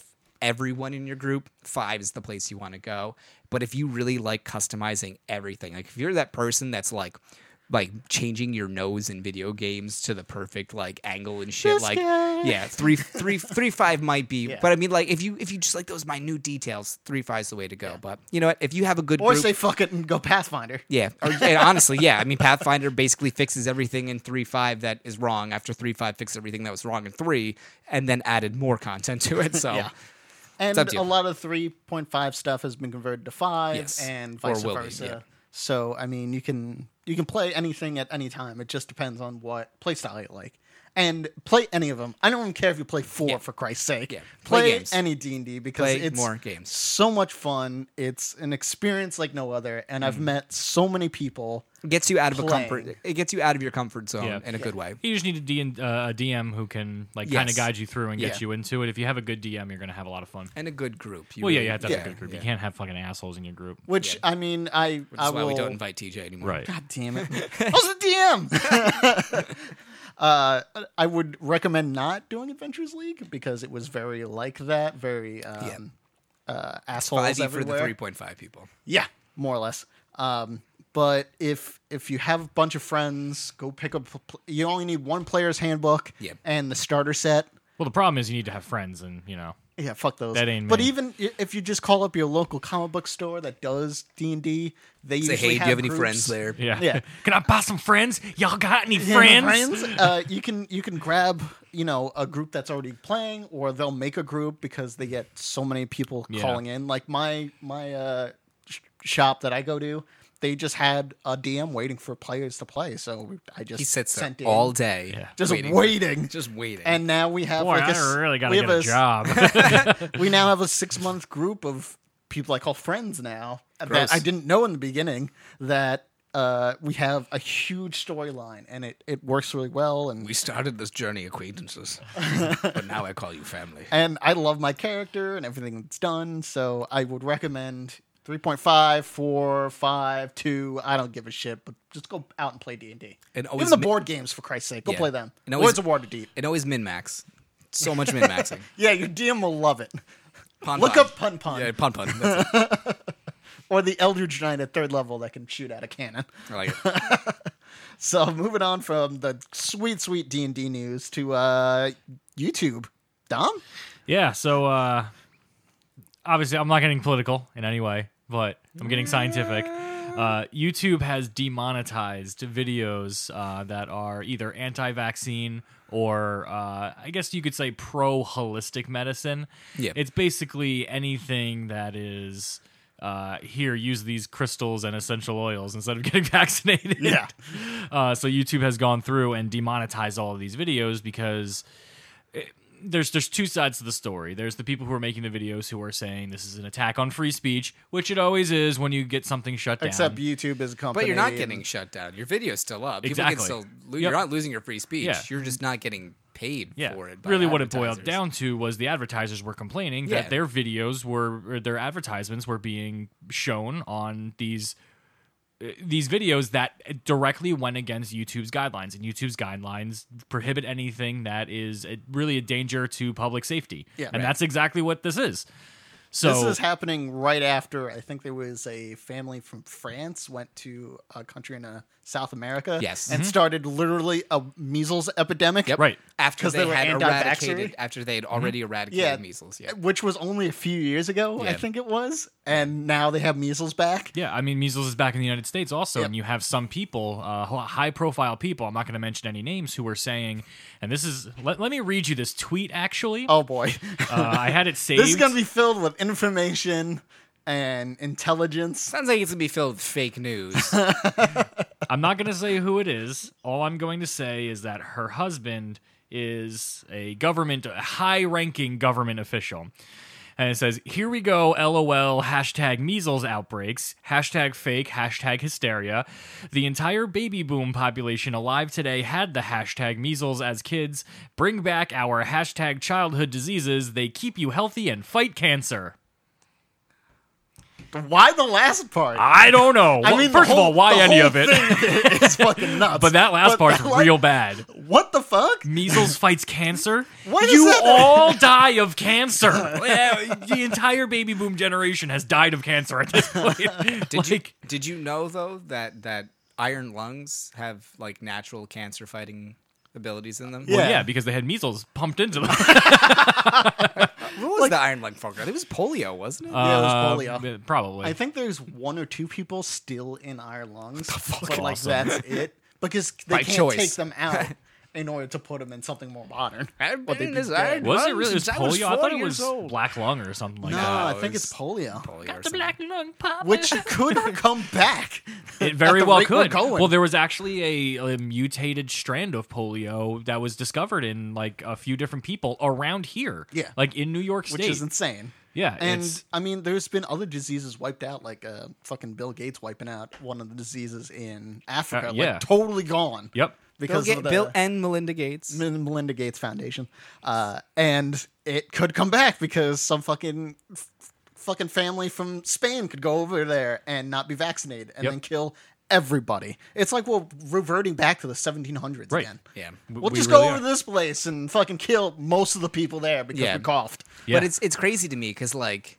everyone in your group, five is the place you want to go. But if you really like customizing everything, like if you're that person that's like like changing your nose in video games to the perfect like angle and shit,
This
like
guy.
yeah, three three three five might be.
Yeah.
But I mean, like if you if you just like those minute details, three five's the way to go. But you know what? If you have a good
Or
group,
say fuck it and go Pathfinder.
yeah, or, and honestly, yeah. I mean, Pathfinder basically fixes everything in three five that is wrong after three five fixed everything that was wrong in three, and then added more content to it. So
Yeah. And
up to
a
you.
lot of three point five stuff has been converted to five,
Yes.
and
Or
vice
will be,
versa.
yeah.
So I mean, you can you can play anything at any time. It just depends on what play style you like, and play any of them. I don't even care if you play four
Yeah.
for Christ's sake.
Yeah. Play
Play,
games.
any D and D because
Play
it's
more games.
so much fun. It's an experience like no other, and
Mm.
I've met so many people.
it gets you out of a
Playing.
comfort. It gets you out of your comfort zone
Yeah.
in a good way.
You just need a, D- uh, a D M who can like kind
Yes.
of guide you through and get
Yeah.
you into it. If you have a good D M, you're gonna have a lot of fun.
And a good group. You
Well, yeah,
really-
you have to have
Yeah.
a good group.
Yeah.
You can't have fucking assholes in your group.
Which
Yeah.
I mean, I
Which
I
is why
will,
we don't invite T J anymore.
Right.
God damn it! I was the D M. uh, I would recommend not doing Adventures League because it was very like that, very um, uh, assholes
five E for
everywhere.
the three point five people.
Yeah, more or less. Um, but if if you have a bunch of friends, go pick up. a pl- You only need one player's handbook
Yep.
and the starter set.
Well, the problem is you need to have friends, and you know.
Yeah, fuck those.
That ain't
But
me.
even i- if you just call up your local comic book store that does D and D, they
Say,
usually
hey, do
have
you have any
groups.
friends there?
Yeah.
Yeah.
Can I buy some friends? Y'all got any
Yeah,
friends?
Uh, you can you can grab you know a group that's already playing, or they'll make a group because they get so many people
Yeah.
calling in. Like my my uh, sh- shop that I go to, they just had a D M waiting for players to play. So I just
He sits there
sent in,
all day.
Yeah.
just
waiting.
waiting.
Just waiting.
And now we have
Boy,
like a
I
s-
really gotta
we
get
have
a
s-
job.
we now have a six month group of people I call friends now
Gross.
that I didn't know in the beginning that uh, we have a huge storyline and it, it works really well and
we started this journey acquaintances, but now I call you family.
and I love my character and everything that's done. So I would recommend three point five, four, five, two. I don't give a shit, but just go out and play D and D.
And always
Even the
mi-
board games, for Christ's sake, go
Yeah.
play them.
And always-
Words of Waterdeep.
And always min max. So much min maxing.
Yeah, your D M will love it.
Pon
Look
pon.
up Pun Pun.
Yeah, pun pun. That's it.
Or the Eldritch Knight at third level that can shoot out a cannon.
I like it.
So moving on from the sweet, sweet D and D news to uh, YouTube. Dom?
Yeah, so uh, obviously I'm not getting political in any way, but I'm getting scientific. Uh, YouTube has demonetized videos uh, that are either anti-vaccine or uh, I guess you could say pro-holistic medicine.
Yeah.
It's basically anything that is uh, here, use these crystals and essential oils instead of getting vaccinated.
Yeah.
Uh, so YouTube has gone through and demonetized all of these videos because it, there's there's two sides to the story. There's the people who are making the videos who are saying this is an attack on free speech, which it always is when you get something shut down.
Except YouTube is a company.
But you're not
and-
getting shut down. Your video's still up. People
Exactly.
can still. Lo-
Yep.
You're not losing your free speech.
Yeah.
You're just not getting paid
yeah.
for it. By
Really, what it boiled
advertisers.
down to was the advertisers were complaining
Yeah.
that their videos were, or their advertisements were being shown on these uh, these videos that directly went against YouTube's guidelines, and YouTube's guidelines prohibit anything that is a, really a danger to public safety.
Yeah.
and
Right.
that's exactly what this is. So
This is happening right after I think there was a family from France went to a country in uh, South America.
Yes.
And started literally a measles epidemic.
Yep.
Right.
After
'Cause
they,
they were
had
anti-vaxxery?
eradicated. After they had already eradicated
Yeah.
measles. Yeah.
Which was only a few years ago, I
Yeah.
think it was. And now they have measles back.
Yeah, I mean, measles is back in the United States also,
Yep.
and you have some people, uh, high-profile people, I'm not going to mention any names, who are saying, and this is, let, let me read you this tweet, actually.
Oh boy.
Uh, I had it saved.
This is going to be filled with information and intelligence.
Sounds like it's gonna be filled with fake news.
I'm not going to say who it is. All I'm going to say is that her husband is a government, a high-ranking government official. And it says, here we go, LOL, hashtag measles outbreaks, hashtag fake, hashtag hysteria. The entire baby boom population alive today had the hashtag measles as kids. Bring back our hashtag childhood diseases. They keep you healthy and fight cancer.
Why the last part?
I don't know.
I
Well,
mean,
first
the
of
whole-
all, why
the
any
whole
of it?
thing is fucking nuts.
But that last
But
part's
that, like,
real bad.
What the fuck?
Measles fights cancer.
What is
you
that?
all die of cancer. Yeah, the entire baby boom generation has died of cancer at this point.
Did
like,
you did you know though that that iron lungs have like natural cancer fighting abilities in them?
well,
Yeah.
yeah, because they had measles pumped into them.
What was the iron lung for? I think it was polio, wasn't it?
Yeah, it was
Uh,
polio.
Probably.
I think there's one or two people still in iron lungs,
fuck?
but like
Awesome.
that's it because they
By
can't
choice.
take them out in order to put them in something more modern.
I've
Or
been
they'd
in
be
this
dead.
iron
was it
lung
really? It was
since I was
polio? I thought
forty
it was
years old.
black lung or something like
No,
that.
I
it
think
was
it's polio,
Polio or
The
something.
black lung pop.
which could come back.
It very
at the
well
rate we're
could.
going.
Well, there was actually a, a mutated strand of polio that was discovered in like a few different people around here.
Yeah.
like in New York
which
State.
is insane.
Yeah,
And
it's-
I mean, there's been other diseases wiped out, like uh, fucking Bill Gates wiping out one of the diseases in Africa,
Uh, yeah.
like totally gone.
Yep.
Bill,
because
Ga-
of the
Bill and Melinda Gates.
Mel- Melinda Gates Foundation, uh, and it could come back because some fucking f- fucking family from Spain could go over there and not be vaccinated and
Yep.
then kill everybody. It's like we're reverting back to the seventeen hundreds
Right.
again.
Yeah.
We'll
We
just
really
go over
are.
to this place and fucking kill most of the people there because
Yeah.
we coughed.
Yeah.
But it's it's crazy to me because like,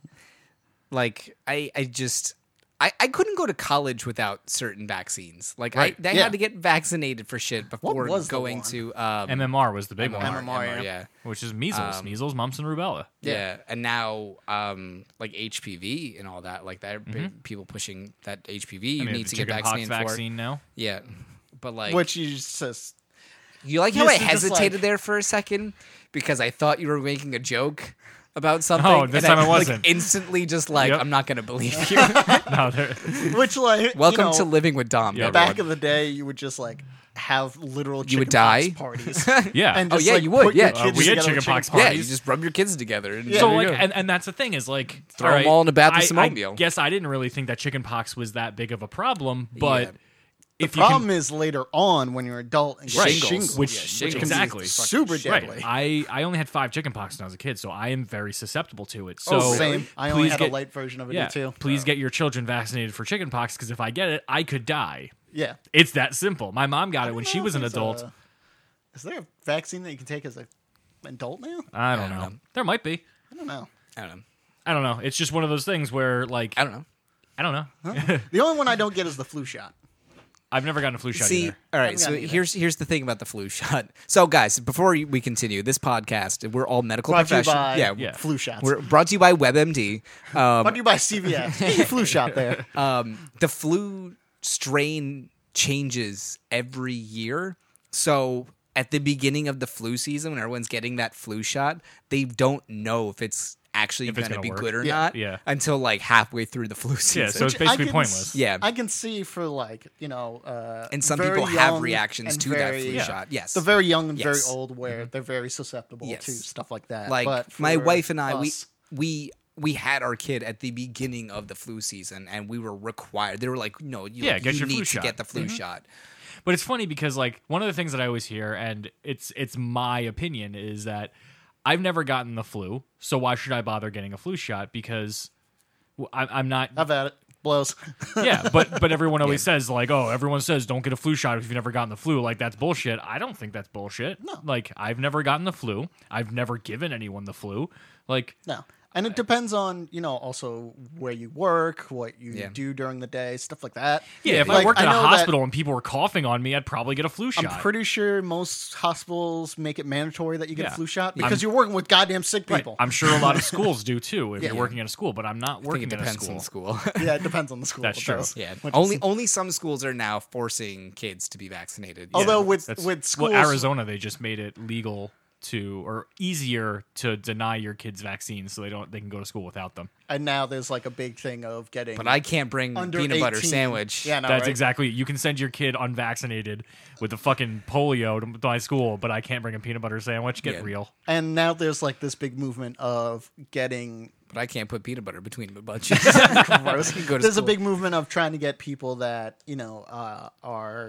like I I just I, I couldn't go to college without certain vaccines. Like
Right.
I, I
Yeah.
had to get vaccinated for shit before
was the
going
one?
to um,
M M R was the big
M M
one,
R,
M M R,
M M R,
yeah.
yeah.
which is measles,
Um,
measles, mumps, and rubella.
Yeah. and now um, like H P V and all that, like that
Mm-hmm.
people pushing that H P V you
I mean,
need
the
to get
chickenpox
vaccinated for.
vaccine now.
Yeah, but like,
Which you just
you like how
used
I
to just,
hesitated
like-
there for a second because I thought you were making a joke about something.
Oh, this
and
time I
like,
wasn't.
instantly, just like
Yep.
I'm not gonna believe you.
No, they're-
which like
Welcome
you know,
to Living with Dom.
Yeah.
everyone.
back in the day, you would just like have literal
You would
chickenpox
die?
parties.
yeah.
And
Oh,
just,
yeah,
like,
you would,
put your
yeah.
Uh,
kids
we had
together with
chickenpox
chicken
Yeah,
parties.
you just rub your kids together. And
Yeah.
so
there
like,
you go.
and, and that's the thing is like,
Throw 'em
right,
all in a bath with
I-
some
I
oatmeal.
guess I didn't really think that chickenpox was that big of a problem, but
Yeah.
if
The
you
problem
can,
is later on when you're adult and get
Right.
shingles,
Shingles.
which,
Yeah,
which
shingles
exactly
is
super
Right.
deadly.
I, I only had five chickenpox when I was a kid, so I am very susceptible to it. So
Oh, same. I only
please
had
get-
a light version of it
Yeah,
too.
please get your children vaccinated for chickenpox because if I get it, I could die.
Yeah.
It's that simple. My mom got it when
I
she
don't
was an
know if
adult.
there's a- Is there a vaccine that you can take as an adult now?
I don't
I don't
know.
know.
There might be.
I don't know.
I don't know.
I don't know. It's just one of those things where, like,
I don't know.
I don't know.
The only one I don't get is the flu shot.
I've never gotten a flu shot
See,
either.
all right.
Haven't
So
gotten either.
here's here's the thing about the flu shot. So guys, before we continue this podcast, we're all medical
Brought to you
professionals.
by
Yeah,
Yeah.
flu shots.
we're brought to you by WebMD. Um,
Brought to you by C V S. Get your flu shot there.
um, the flu strain changes every year. So at the beginning of the flu season, when everyone's getting that flu shot, they don't know if it's actually
If
going
it's
to
gonna
be
work.
good or
Yeah.
not
Yeah.
until like halfway through the flu season.
Yeah, so it's
I
basically
can
pointless.
s-
Yeah.
I can see for like, you know, uh,
and some
very
people have
young
reactions
and
to
very-
that flu
Yeah.
shot. Yes.
The very young and
Yes.
very old where they're very susceptible
Yes.
to stuff like that.
like
but
my
for
wife and I, we
us-
we we had our kid at the beginning of the flu season, and we were required. They were like, "No, you,
Yeah,
like,
get
you
your
need
flu
to
shot."
get the flu shot."
But it's funny because like one of the things that I always hear, and it's it's my opinion, is that I've never gotten the flu, so why should I bother getting a flu shot? Because well, I, I'm not.
I've had it. Blows.
Yeah, but but everyone always says like, oh, everyone says don't get a flu shot if you've never gotten the flu. Like that's bullshit. I don't think that's bullshit.
No.
Like I've never gotten the flu. I've never given anyone the flu. Like
No. And it depends on, you know, also where you work, what you
Yeah.
do during the day, stuff like that.
yeah, if I
Like,
worked at a
know that-
hospital and people were coughing on me, I'd probably get a flu shot.
I'm pretty sure most hospitals make it mandatory that you get
Yeah.
a flu shot
I'm-
because you're working with goddamn sick
Right.
people.
I'm sure a lot of schools do too if
Yeah.
you're working at a school, but I'm not
I think
working
it
at a
depends
school.
on school.
Yeah, it depends on the school.
That's
it
true.
does.
yeah,
Which
only
is-
only some schools are now forcing kids to be vaccinated. Yeah.
Although with
That's-
with schools,
well, Arizona, they just made it legal to or easier to deny your kids vaccines so they don't they can go to school without them.
and now there's like a big thing of getting.
but I can't bring
under
peanut butter
eighteen.
sandwich.
Yeah, no,
That's
right?
exactly. You can send your kid unvaccinated with a fucking polio to my school, but I can't bring a peanut butter sandwich. Get
Yeah.
real.
And now there's like this big movement of getting.
But I can't put peanut butter between my butt cheeks.
Gross.
Go to
There's
school.
a big movement of trying to get people that you know uh, are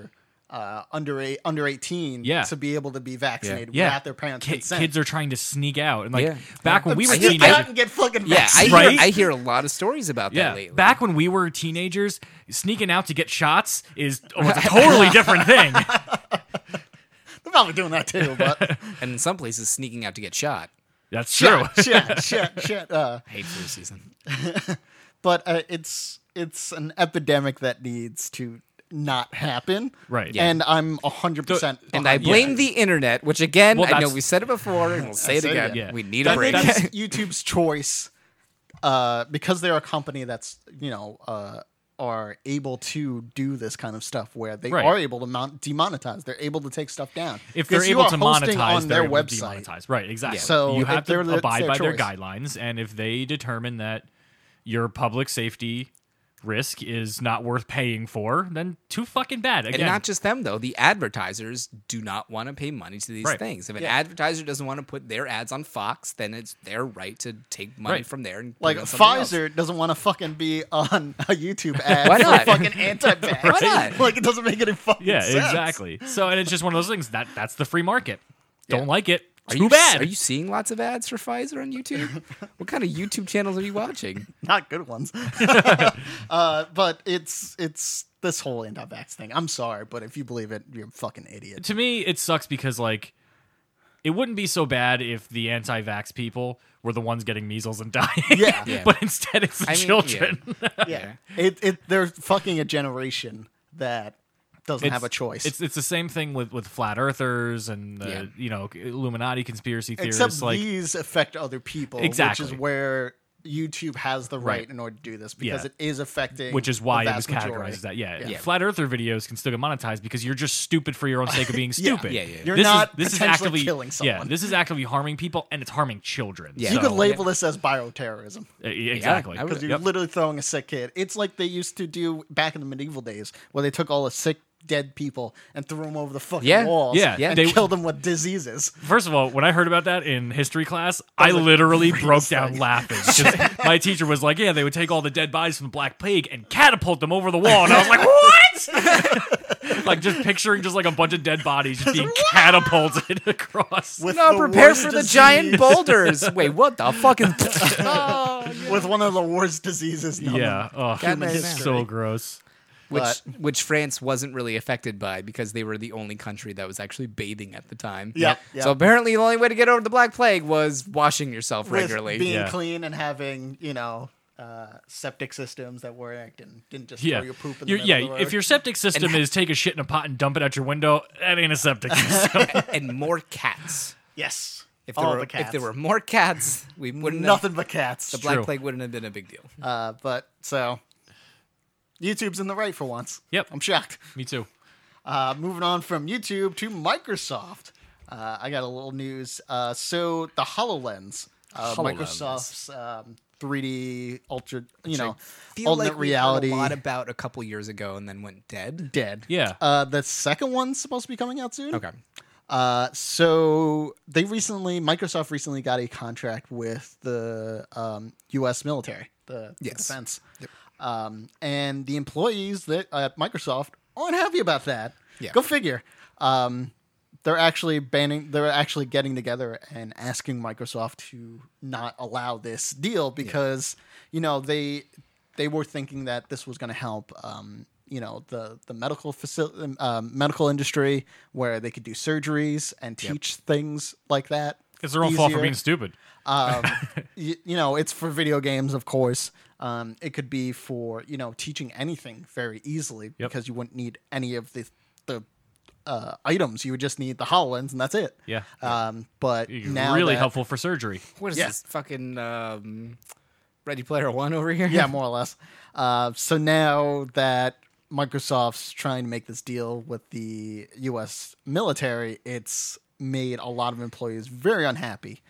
uh, under eight, under eighteen
Yeah.
to be able to be vaccinated
Yeah,
without their parents'
Ki-
consent.
kids are trying to sneak out, and like
Yeah.
back when we were
Sneak
teenagers.
out and get fucking
Yeah, I
vaccinated.
hear,
Right?
I hear a lot of stories about that
Yeah,
lately.
back when we were teenagers, sneaking out to get shots is was a totally different thing.
They're probably doing that too, but
and in some places, sneaking out to get shot.
That's true.
shit, shit, shit, shit. Uh,
Hate flu season.
but uh, it's it's an epidemic that needs to not happen.
Right. Yeah.
And I'm one hundred percent
And I
behind
blame
that.
the internet, which again,
Well,
I know
that's-
we said it before, and we'll say it
say it
again.
again.
We need a
That
break.
is YouTube's choice, uh, because they're a company that's you know uh, are able to do this kind of stuff where they
Right.
are able to mon- demonetize. They're able to take stuff down
If they're
Because you
able
are
to
hosting
monetize,
on
they're
their
able to
website.
demonetize. Right, exactly.
So
you
if
have to
they're the- it's
abide
their
by their
choice.
guidelines, and if they determine that your public safety risk is not worth paying for, then too fucking bad. Again,
And not just them, though. The advertisers do not want to pay money to these
Right.
things. If an
Yeah.
advertiser doesn't want to put their ads on Fox, then it's their right to take money
Right.
from there and put
Like
it on something else.
Pfizer doesn't want to fucking be on a YouTube ad
Why
for
not?
fucking anti-vax.
Why not?
Like it doesn't make any fucking
yeah,
sense.
exactly. So, and it's just one of those things that that's the free market. Don't like it.
Are
Too
you,
bad.
Are you seeing lots of ads for Pfizer on YouTube? What kind of YouTube channels are you watching?
Not good ones. uh, but it's it's this whole anti-vax thing. I'm sorry, but if you believe it, you're a fucking idiot.
To me, it sucks because like it wouldn't be so bad if the anti-vax people were the ones getting measles and dying.
Yeah.
Yeah.
But instead, it's the
I mean,
children.
Yeah, it it they're fucking a generation that doesn't
It's-
have a choice.
It's it's the same thing with, with flat earthers and the
Yeah.
you know Illuminati conspiracy theorists.
Except
like
these affect other people,
Exactly.
which is where YouTube has the right,
Right.
in order to do this because
Yeah.
it is affecting,
which is
the
why it was
vast
categorized
majority.
as that. Yeah,
Yeah.
flat earther videos can still get monetized because you're just stupid for your own sake of being stupid.
Yeah, yeah, yeah.
You're
this
not
is, this is
potentially
actively
killing
Yeah,
someone.
this is actively harming people and it's harming children.
Yeah.
You
So-
could label this as bioterrorism.
Uh, exactly.
I would-
Because you're
Yep.
literally throwing a sick kid. It's like they used to do back in the medieval days, where they took all the sick, dead people and threw them over the fucking
Yeah,
walls,
yeah,
and
they-
killed them with diseases.
First of all, when I heard about that in history class, I
was like,
literally
"Wait a
broke down
second."
laughing. 'Cause my teacher was like, "Yeah, they would take all the dead bodies from the Black Plague and catapult them over the wall," and I was like, "What?" Like just picturing just like a bunch of dead bodies just being catapulted across.
With
No,
the
prepare
worst
for the
disease-
giant boulders. Wait, what the fuck is...
with one of the worst diseases. known
Yeah, oh,
Goddamn
so
history.
gross.
which
But-
which France wasn't really affected by because they were the only country that was actually bathing at the time.
Yeah, yeah.
So apparently the only way to get over the Black Plague was washing yourself
with
regularly.
being
Yeah.
clean and having you know uh, septic systems that worked and didn't just
Yeah,
throw your poop in the
You're-
middle
yeah.
of the road.
If your septic system is take a shit in a pot and dump it out your window, that ain't a septic system.
And more cats.
yes,
If there
all
were
the cats.
if there were more cats, we wouldn't
nothing
have,
but cats.
the Black
True.
Plague wouldn't have been a big deal.
Uh, but so YouTube's in the right for once.
Yep.
I'm shocked.
Me too.
Uh, moving on from YouTube to Microsoft. Uh, I got a little news. Uh, so the HoloLens, uh,
HoloLens.
Microsoft's um, three D ultra, you
Which I
know,
feel
alternate
like we
reality
heard a lot about a couple years ago and then went dead.
dead.
Yeah.
Uh, the second one's supposed to be coming out soon.
Okay.
Uh, so they recently, Microsoft recently got a contract with the um, U S military, the, the
Yes.
defense, um, and the employees that at Microsoft aren't happy about that.
Yeah.
Go figure. Um, they're actually banning. They're actually getting together and asking Microsoft to not allow this deal because you know they they were thinking that this was going to help. Um, you know the the medical facility, um, medical industry, where they could do surgeries and teach things like that.
It's their own fault for
easier.
being stupid.
Um, you, you know, it's for video games, of course. Um, it could be for you know teaching anything very easily
Yep.
because you wouldn't need any of the the uh, items. You would just need the HoloLens, and that's it.
Yeah.
Um, but now
really
that-
helpful for surgery.
What is
Yeah.
this fucking um, Ready Player One over here?
Yeah, more or less. Uh, so now that Microsoft's trying to make this deal with the U S military, it's made a lot of employees very unhappy.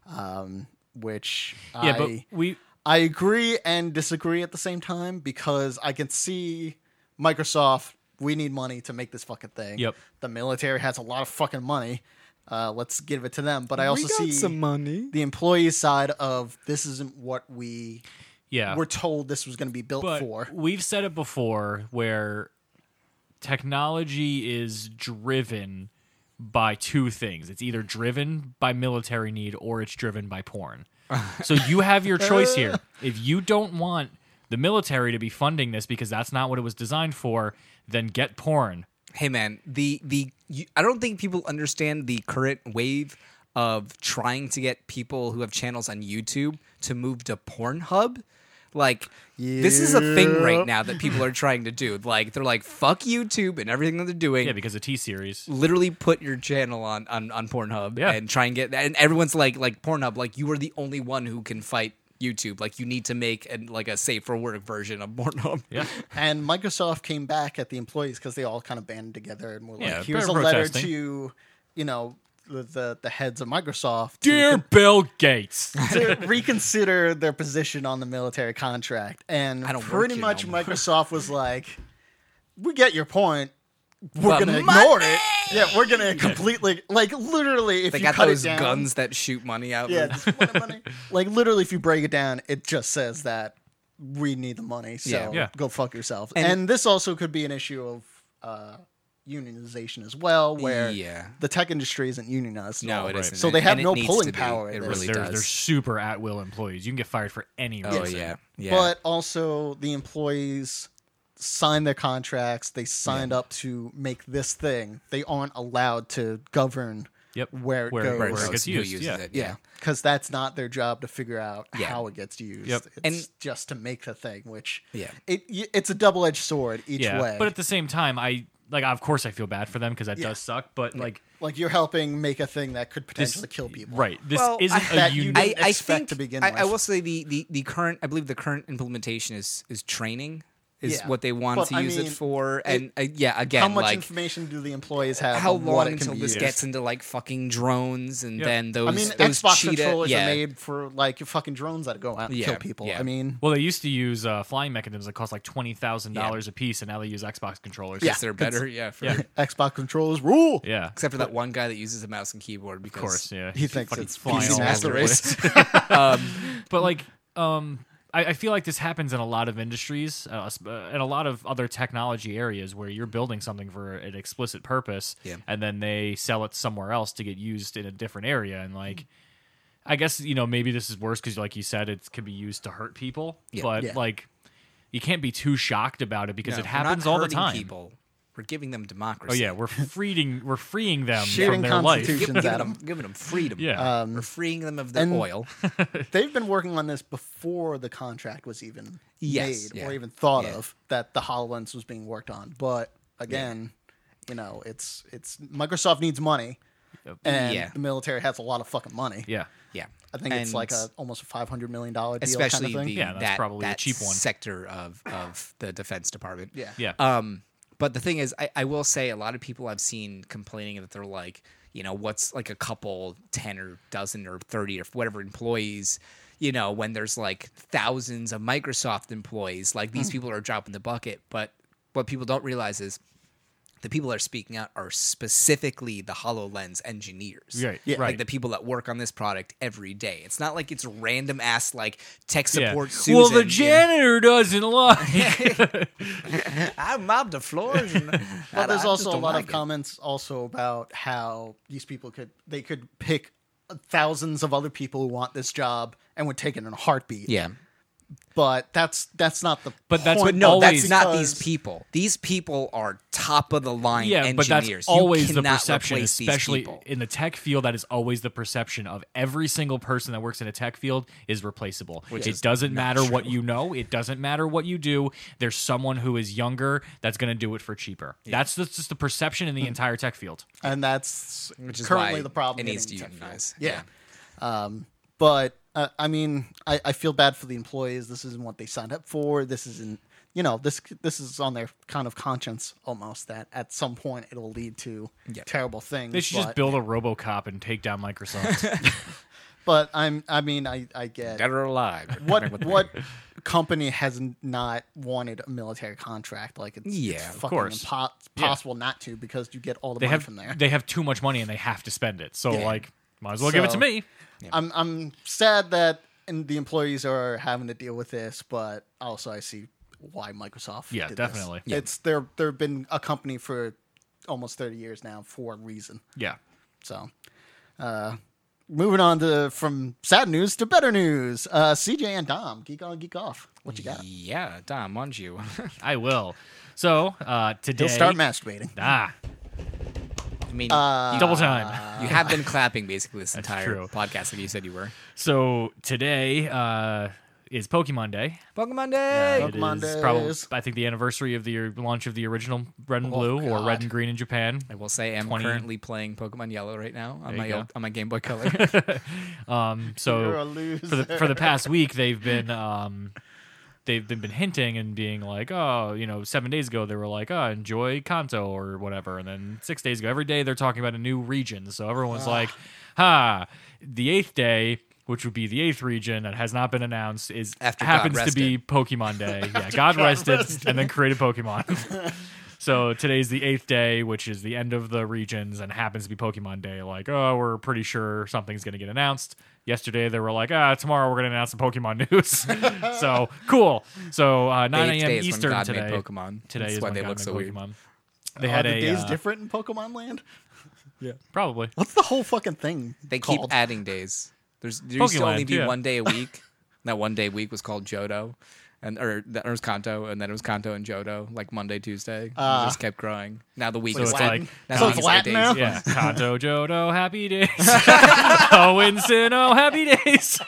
Um, which
Yeah,
I,
but we
I agree and disagree at the same time because I can see Microsoft. We need money to make this fucking thing.
Yep.
The military has a lot of fucking money. Uh, let's give it to them. But I also
we got
see
some money.
the employee side of this isn't what we
yeah.
were told this was going to be built
But
for.
we've said it before where technology is driven by two things. It's either driven by military need or it's driven by porn. So you have your choice here. If you don't want the military to be funding this because that's not what it was designed for, then get porn.
Hey man, the the you, I don't think people understand the current wave of trying to get people who have channels on YouTube to move to Pornhub. Like, this is a thing right now that people are trying to do. Like, they're like, fuck YouTube and everything that they're doing.
Yeah, because of T-Series.
Literally put your channel on, on, on Pornhub
Yeah.
and try and get... And everyone's like, like Pornhub, like, you are the only one who can fight YouTube. Like, you need to make an, like a safe for work version of Pornhub.
Yeah.
And Microsoft came back at the employees because they all kind of banded together and were like,
Yeah,
here's a
they're
letter
protesting.
to, you know, the the, the heads of Microsoft
Dear
to,
Bill Gates.
to reconsider their position on the military contract. And
I don't work
pretty
here
much
no more.
Microsoft was like, we get your point. We're
But
going to ignore
money!
it. Yeah, we're going to completely, like literally, if
They
you
got
cut
those
it down.
guns that shoot money out.
Yeah, just money, money. Like literally, if you break it down, it just says that we need the money. So
Yeah.
Yeah.
go fuck yourself.
And-
And, this also could be an issue of uh, unionization as well, where
Yeah.
the tech industry isn't unionized. at
No,
all.
it isn't.
So they have
And it
no
needs
pulling
to be.
power.
It
in this.
really
they're,
does.
they're super at-will employees. You can get fired for any
Oh,
reason.
yeah. Yeah.
But also, the employees signed their contracts. They signed up to make this thing. They aren't allowed to govern
Yep.
where it
Where-
goes.
where it
Who
gets
uses
used, yeah.
it,
Yeah, because that's not their job to figure out
Yeah.
how it gets used.
Yep.
It's
And-
just to make the thing, which
Yeah.
it y- it's a double edged sword each
Yeah.
way.
But at the same time, I like. Of course, I feel bad for them because that
Yeah.
does suck. But like,
like you're helping make a thing that could
this,
potentially kill people.
right? This
Well,
isn't
I-
a
that you
unique.
didn't
I, I
expect
think
to begin
I, I
with.
will say the, the, the current I believe the current implementation is is training is
Yeah.
what they want
But,
to
I
use
mean,
it for, and uh, yeah, again,
How much
like
information do the employees have?
how
on what
long
it can
until
be
this
used?
gets into like fucking drones and
Yeah.
then those
I mean,
those
Xbox
cheetah,
controllers
yeah.
are made for like your fucking drones that go out and
Yeah,
kill people.
yeah.
I mean,
Well, they used to use uh, flying mechanisms that cost like twenty thousand dollars a piece, and now they use Xbox controllers.
Yeah.
Yes, they're better, yeah, for,
Yeah.
Xbox controllers rule.
Yeah.
except for that one guy that uses a mouse and keyboard because
Of course, yeah.
He thinks
fucking
it's
flying
P C
all
Master
over the
Race.
place. But like, um, I, I feel like this happens in a lot of industries uh, sp- uh, and a lot of other technology areas where you're building something for an explicit purpose,
Yeah.
and then they sell it somewhere else to get used in a different area. And like, I guess you know maybe this is worse because, like you said, it can be used to hurt people.
Yeah.
But
Yeah.
like, you can't be too shocked about it because
No,
it
we're
happens
not
all the
hurting
time.
People. We're giving them
Oh
democracy.
yeah, we're freeing we're freeing them
Shooting
from their life.
constitutions
giving,
at
them,
them.
giving them freedom.
Yeah.
We're freeing them of their
and-
oil.
They've been working on this before the contract was even
Yes,
made
yeah.
or even thought
Yeah.
of that the HoloLens was being worked on. But again, you know, it's it's Microsoft needs money, and
Yeah.
the military has a lot of fucking money.
Yeah.
Yeah,
I think it's
And
like a almost a five hundred million dollar deal,
especially
kind of
the
thing.
Yeah, that's
that,
probably a
that
cheap one.
sector of of the Defense Department.
yeah,
Yeah.
Um, but the thing is, I, I will say a lot of people I've seen complaining that they're like, you know, what's like a couple, ten or dozen or thirty or whatever employees, you know, when there's like thousands of Microsoft employees, like these people are dropping the bucket. But what people don't realize is the people that are speaking out are specifically the HoloLens engineers.
Right,
Yeah.
right.
Like the people that work on this product every day. It's not like it's random ass like tech
Yeah.
support Susan.
Well, the
you know?
janitor doesn't like.
I mopped the floors. And
But there's
I
also
just
a
don't
lot
like
of
it.
comments also about how these people could they could pick thousands of other people who want this job and would take it in a heartbeat.
Yeah.
But that's that's not the
But that's
point.
what-
No,
Always
that's not
because-
these people. These people are top of the line
Yeah,
engineers.
but that's
You
always the
cannot
perception,
replace these
especially
people.
in the tech field. That is always the perception of every single person that works in a tech field is replaceable.
Which
it
is
doesn't
not
matter what
true.
you know. It doesn't matter what you do. There's someone who is younger that's going to do it for cheaper. That's just just the perception in the entire tech field.
and that's
Which is
currently
why
the problem.
it needs to
getting tech
unionize.
field. Yeah. Um, but uh, I mean, I, I feel bad for the employees. This isn't what they signed up for. This isn't, you know, this this is on their kind of conscience almost. That at some point it'll lead to
Yeah.
terrible things.
They should
but,
just build a RoboCop and take down Microsoft.
But I'm, I mean, I, I get
Dead or alive.
what what company has not wanted a military contract? Like it's,
Yeah,
it's
of
fucking
course.
impo-
Yeah.
possible not to because you get all the
they
money
have
from there.
they have too much money and they have to spend it. So
Yeah.
like, might as well give it to
So-
me.
I'm I'm sad that and the employees are having to deal with this, but also I see why Microsoft.
Yeah,
did this.
definitely.
Yeah.
It's they're they've been a company for almost thirty years now for a reason.
Yeah.
So, uh, moving on to from sad news to better news. Uh, C J and Dom, geek on, geek off. What you got?
Yeah, Dom, why don't you?
I will. So uh, today.
He'll start masturbating.
Ah,
I mean,
Uh,
double time.
you have been clapping basically this
That's
entire
true.
podcast, like you said you were.
So today uh, is Pokemon Day.
Pokemon Day.
Yeah,
It
Pokemon
is
Days.
probably, I think, the anniversary of the launch of the original Red and Blue, or
God.
Red and Green in Japan.
I will say I'm
twenty
currently playing Pokemon Yellow right now on
There
my
you go.
old, on my Game Boy Color.
Um,
You're a
so
loser.
for the for the past week, they've been um, they've been, been hinting and being like, oh, you know, seven days ago they were like, oh, enjoy Kanto or whatever, and then six days ago, every day they're talking about a new region. So everyone's like, ha, the eighth day, which would be the eighth region that has not been announced, is
After God
happens to be Pokemon Day. Yeah, God, rested, and then created Pokemon. So today's the eighth day, which is the end of the regions, and happens to be Pokemon Day. Like, oh, we're pretty sure something's going to get announced. Yesterday they were like, ah, tomorrow we're going to announce the Pokemon news. So cool. So uh, nine
eighth
a.m.
day is when
Eastern
God
today.
made Pokemon.
Today
That's
is
why
when
they
God
look
made
so weird.
Pokemon. They
Are
had
the
a
days
uh,
different in Pokemon Land?
probably.
What's the whole fucking thing
They keep
called?
adding days. There's there used to
Pokemon,
only be
yeah.
one day a week. That one day a week was called Johto, and or that or it was Kanto, and then it was Kanto and Johto, like Monday, Tuesday.
Ah.
it just kept growing. Now the week
So
is
it's
Latin.
like-
now
So
the
it's
week is
Latin
days.
now?
Yeah, Kanto, Johto, happy days. Oh, Winston, oh, happy days.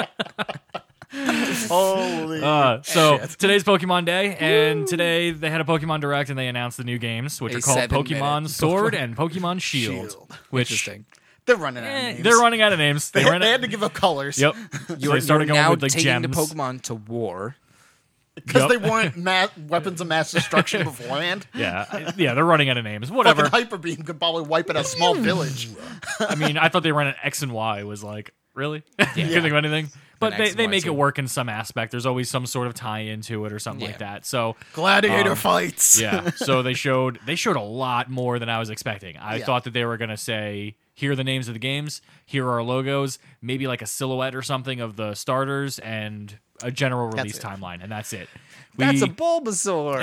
Holy
Uh, so
shit.
today's Pokemon Day, and today they had a Pokemon Direct, and they announced the new games, which
A
are called
seven
Pokemon
minute
Sword and Pokemon Shield.
Shield.
Which
Interesting.
They're running out
eh,
of names.
they're running out of names. They,
They,
ran
they
out-
had to give up colors.
Yep.
You're,
so they started
you're
going
now
with like
taking
gems.
the Pokemon to war.
Because
Yep.
they weren't ma- weapons of mass destruction beforehand.
Yeah, yeah, they're running out of names. Whatever.
Fucking Hyper Beam could probably wipe out a small village.
I mean, I thought they ran an X and Y. Was like, really? You couldn't think of anything. But
An
they,
X and
they
Y
make
too.
it work in some aspect. There's always some sort of tie into it or something like
Yeah.
that. So
Gladiator
Um,
fights.
yeah, so they showed they showed a lot more than I was expecting. I
Yeah.
thought that they were gonna say, here are the names of the games, here are our logos, maybe like a silhouette or something of the starters, and a general release
it.
timeline, and that's it.
That's
we,
a Bulbasaur.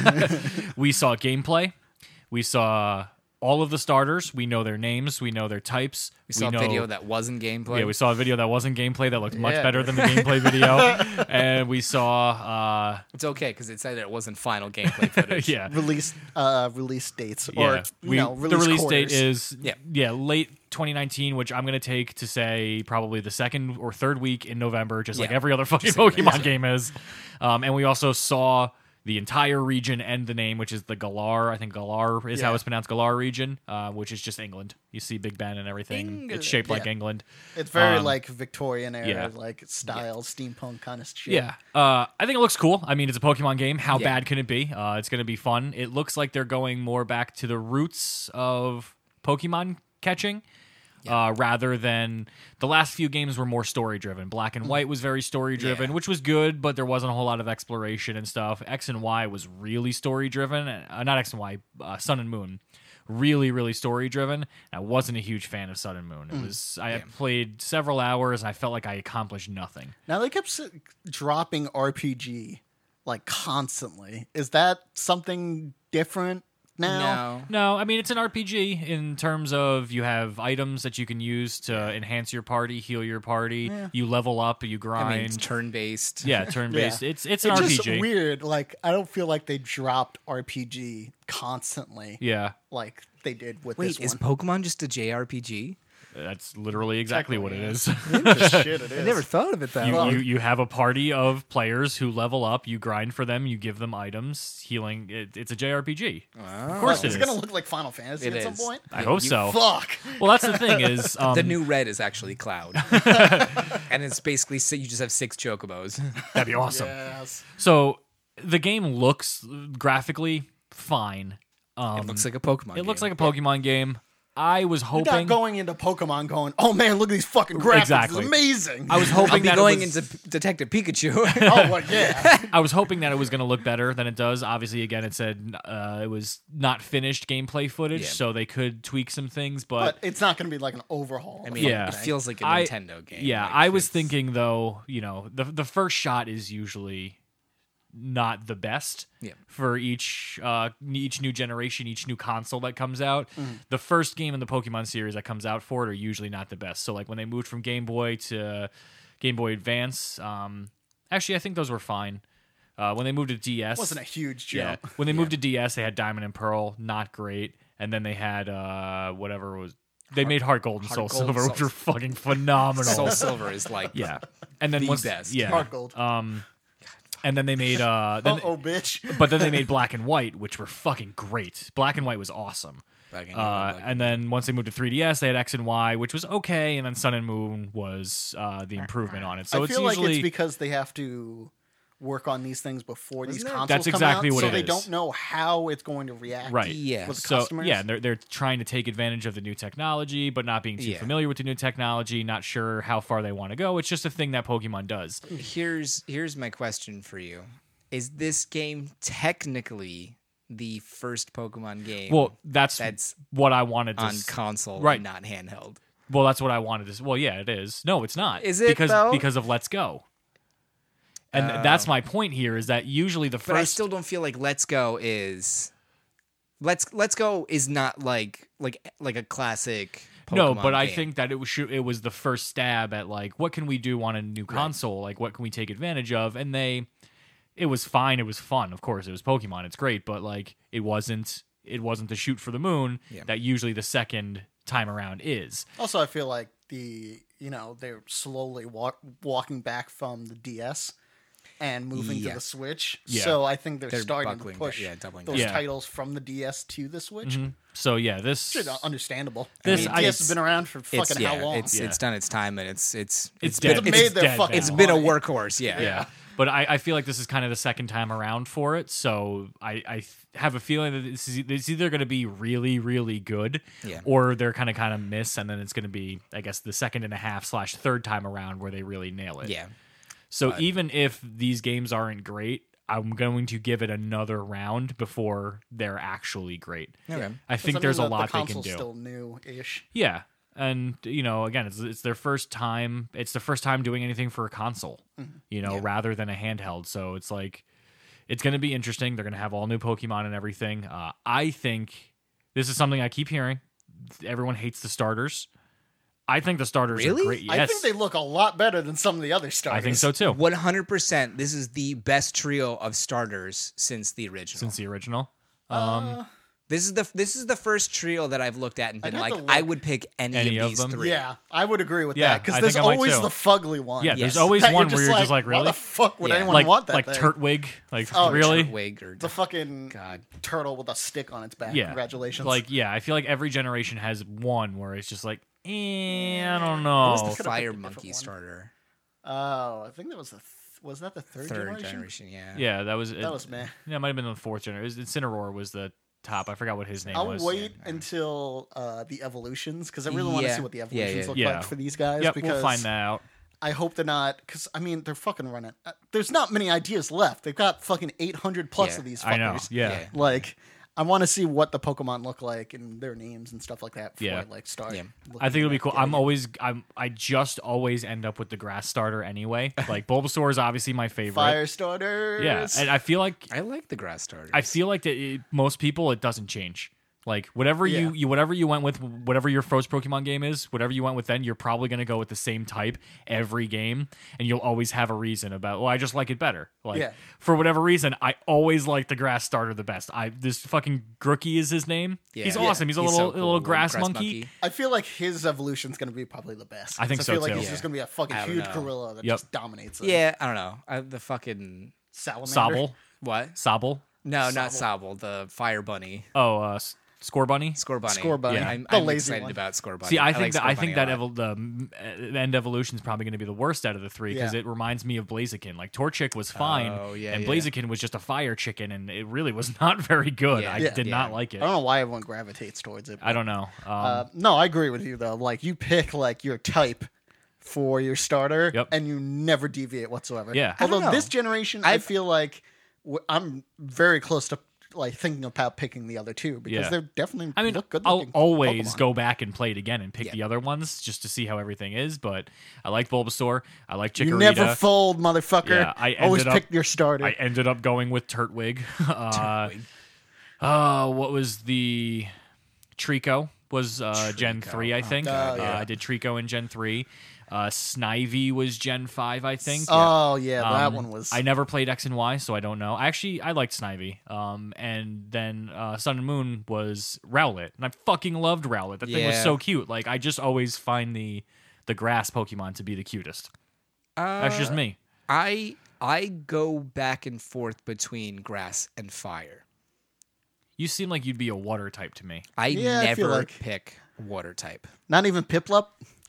we saw gameplay. We saw all of the starters. We know their names. We know their types.
We saw
know,
a video that wasn't gameplay.
Yeah, we saw a video that wasn't gameplay that looked much
Yeah.
better than the gameplay video. And we saw, uh,
It's okay because it said it wasn't final gameplay footage.
yeah.
Release uh, release dates or
Yeah,
you
we,
know
the
release
release date
quarters.
is
Yeah.
yeah late twenty nineteen, which I'm gonna take to say probably the second or third week in November, just like
Yeah.
every other fucking
Just like
Pokemon
that.
game is. Um, and we also saw the entire region and the name, which is the Galar. I think Galar is how
Yeah.
it's pronounced, Galar region, uh, which is just England. You see Big Ben and everything.
England.
It's shaped like
Yeah.
England.
It's very
um,
like Victorian era,
yeah.
like style, steampunk kind of shit.
Yeah, uh, I think it looks cool. I mean, it's a Pokemon game. How
Yeah.
bad can it be? Uh, it's going to be fun. It looks like they're going more back to the roots of Pokemon catching. Uh, rather than the last few games were more story driven. Black and White was very story driven,
Yeah.
which was good, but there wasn't a whole lot of exploration and stuff. X and Y was really story driven. Uh, not X and Y, uh, Sun and Moon. Really, really story driven. I wasn't a huge fan of Sun and Moon. It was I had played several hours and I felt like I accomplished nothing.
Now they kept s- dropping R P G like constantly. Is that something different now?
No.
No, I mean it's an R P G in terms of you have items that you can use to enhance your party, heal your party. You level up, you
I
grind.
mean, it's turn based.
yeah, turn based.
Yeah.
It's it's an
It's
R P
just
G.
weird. Like I don't feel like they dropped R P G constantly
Yeah,
like they did with
Wait,
this
is
one.
Pokemon just a J R P G?
that's literally exactly, what it is.
Shit, it is.
thought of it that
You, you you have a party of players who level up. You grind for them. You give them items, healing. It, it's a J R P G. Of course
Like,
it
it's
is.
gonna look like Final Fantasy
It
at some
is.
point.
I hope
you-
so.
Fuck.
Well, that's the thing is um,
The new red is actually Cloud, and it's basically si- you just have six chocobos.
that'd be awesome.
Yes.
So the game looks graphically fine. Um,
It looks like a Pokemon.
It looks
game.
like a Pokemon game. I was
You're
hoping.
not going into Pokemon going, oh man, look at these fucking graphics.
Exactly.
It's amazing.
I was
I'll
hoping
be
that
going
it was,
into P- Detective Pikachu.
oh, well, yeah.
I was hoping that it was going to look better than it does. Obviously, again, it said uh, it was not finished gameplay footage,
Yeah.
so they could tweak some things.
But
But,
it's not going to be like an overhaul.
I mean,
Yeah.
it feels like a
I-
Nintendo game.
yeah,
Like,
I was
it's-
thinking though, you know, the the first shot is usually not the best
Yeah.
for each uh, each new generation, each new console that comes out.
Mm-hmm.
The first game in the Pokemon series that comes out for it are usually not the best. So like when they moved from Game Boy to Game Boy Advance, um, actually I think those were fine. Uh, when they moved to D S,
It wasn't a huge
yeah.
jump.
When they moved to D S, they had Diamond and Pearl, not great, and then they had uh, whatever was. They made Heart Gold and
Heart
Soul
Gold,
Silver,
Soul
which were fucking phenomenal.
Soul Silver is like
Yeah, and then
the
once,
best.
yeah,
Heart Gold.
Um, and then they made uh, then,
Oh, oh, bitch.
but then they made Black and White, which were fucking great. Black and White was awesome.
Black and
Uh,
White.
and then once they moved to three D S, they had X and Y, which was okay, and then Sun and Moon was uh, the improvement on it. So
I
it's
feel
usually
like it's because they have to work on these things before these
Isn't there-
consoles
That's
come
exactly
out,
what
so
it
they
is.
don't know how it's going to react
right.
Yeah.
with
So
customers.
yeah, they're they're trying to take advantage of the new technology, but not being too
Yeah.
familiar with the new technology, not sure how far they want to go. It's just a thing that Pokemon does.
Here's here's my question for you: is this game technically the first Pokemon game
Well, that's
that's
what I wanted to
on
s-
console
right.
and not handheld?
Well, that's what I wanted to. s- Well, yeah, it is. No, it's not.
Is it,
because
though?
because of Let's Go. And that's my point here is that usually the
But I
first
still don't feel like Let's Go is Let's Let's Go is not like like like a classic Pokemon
no, but I
game.
think that it was it was the first stab at like what can we do on a new console? Like what can we take advantage of? And they it was fine, it was fun. Of course, it was Pokemon, it's great, but like it wasn't it wasn't the shoot for the moon
Yeah.
that usually the second time around is.
Also, I feel like the you know they're slowly walk, walking back from the D S and moving
Yeah.
to the Switch.
Yeah.
So I think they're,
They're
starting to
buckling
push
back- yeah, doubling
those
back. Yeah.
titles from the D S to the Switch.
So yeah, this
Which is understandable.
This-
I mean,
I-
D S has been around for
it's
fucking
yeah,
how long?
it's
Yeah.
it's done its time and it's it's
It's
been,
dead.
They've
It's
made their
dead
fucking
it's
now.
been a
money.
workhorse, yeah.
Yeah. But I, I feel like this is kind of the second time around for it. So I, I th- have a feeling that this is it's either going to be really, really good
Yeah.
or they're kind of kind of miss. And then it's going to be, I guess, the second and a half slash third time around where they really nail it.
Yeah.
So even if these games aren't great, I'm going to give it another round before they're actually great.
Okay.
I
'Cause,
think
I mean,
there's
the,
a lot
the
they can
console's
do.
still new-ish.
Yeah. And you know, again, it's it's their first time. It's the first time doing anything for a console, you know,
Yeah.
rather than a handheld. So it's like, it's going to be interesting. They're going to have all new Pokemon and everything. Uh, I think this is something I keep hearing. Everyone hates the starters. I think the starters
Really?
are great. Yes,
I think they look a lot better than some of the other starters.
I think so too.
one hundred percent this is the best trio of starters since the original.
Since the original,
This is the this is the first trio that I've looked at and been
I'd have
like,
to look.
I would pick any,
Any
of
of
these
them?
three.
Yeah, I would agree with
Yeah,
that because
I
there's
think I might
always
too.
the fugly one.
yeah,
Yes.
there's always
that
one
you're
where
just
you're
like,
just like,
why
really,
the fuck would
Yeah.
anyone
like
want that
like
thing?
Turtwig, like
Oh,
really.
Turtwig or
The fucking
God.
turtle with a stick on its back.
Yeah,
Congratulations.
Like, yeah, I feel like every generation has one where it's just like, eh, I don't
What
know.
was the
could've picked
fire
a different
monkey
one.
starter?
oh, I think that was the th- was that the third,
Third
generation?
generation, yeah.
Yeah, that was
That was meh.
Yeah, it might have been the fourth generation. Incineroar was the top. I forgot what his name
I'll
was.
wait until uh, the evolutions because I really want to
Yeah.
see what the
Yeah,
evolutions
yeah.
look
Yeah.
like for these guys.
Yep,
because
we'll find that out.
I hope they're not because I mean they're fucking running. Uh, there's not many ideas left. They've got fucking eight hundred plus
Yeah,
of these. Fuckers.
I know. Yeah.
Yeah.
Like I want to see what the Pokemon look like and their names and stuff like that before
Yeah.
I like start.
Yeah.
I think it'll be
looking
cool.
at
I'm
getting it.
always I'm I just always end up with the grass starter anyway. Like Bulbasaur is obviously my favorite.
fire starters.
Yeah, and I feel like
I like the grass starters.
I feel like that it, most people it doesn't change. Like whatever you,
Yeah.
you whatever you went with, whatever your first Pokemon game is, whatever you went with, then you're probably gonna go with the same type every game, and you'll always have a reason about. Well, I just like it better. Like
Yeah.
for whatever reason, I always like the grass starter the best. I this fucking Grookie is his name.
Yeah.
He's
Yeah.
awesome. He's a
He's
little
so
a little
cool,
grass, monkey.
I feel like his evolution's gonna be probably the best.
I think
'Cause
so,
I feel like
too.
he's
Yeah.
just gonna be a fucking
I don't
huge
know.
gorilla that
Yep.
just dominates. Them.
Yeah, I don't know. I, the fucking
Salamander.
Sobble,
what?
Sobble.
No, not Sobble. The fire bunny,
Oh, uh, S- Score Bunny.
Score bunny.
Score Bunny.
Yeah, I'm,
The
I'm
lazy
excited
one.
about Score bunny.
See, I think
like
that
Score
I think
Bunny
that
a lot.
evol- the mm, uh, end evolution is probably going to be the worst out of the three because
Yeah.
it reminds me of Blaziken. Like Torchic was fine,
Oh, yeah,
and
yeah.
Blaziken was just a fire chicken, and it really was not very good.
Yeah.
I
Yeah.
did
Yeah.
not like
I
it.
don't know why everyone gravitates towards it.
I don't know. Um,
Uh, no, I agree with you though. Like you pick like your type for your starter,
Yep.
and you never deviate whatsoever.
Yeah. I
don't
Although
know.
this generation, I
I've-
feel like w- I'm very close to like thinking about picking the other two because
Yeah.
they're definitely
I mean,
look good
I'll
looking.
always
Pokemon.
go back and play it again and pick
Yeah.
the other ones just to see how everything is. But I like Bulbasaur. I like Chikorita.
You never fold, motherfucker.
Yeah, I
always
ended up-
pick your starter.
I ended up going with Turtwig. Uh, uh, what was the Trico? Was uh, Gen three, I think.
God,
uh,
yeah.
I did Trico in Gen three. Uh, Snivy was Gen five, I think.
Oh yeah, that
Um,
one was.
I never played X and Y, so I don't know. Actually, I liked Snivy. Um, and then uh, Sun and Moon was Rowlet, and I fucking loved Rowlet. That thing was
Yeah.
so cute. Like I just always find the the grass Pokemon to be the cutest. That's just me.
I I go back and forth between grass and fire.
You seem like you'd be a water type to me.
I
Yeah, I feel
never
like-
pick water type.
Not even Piplup.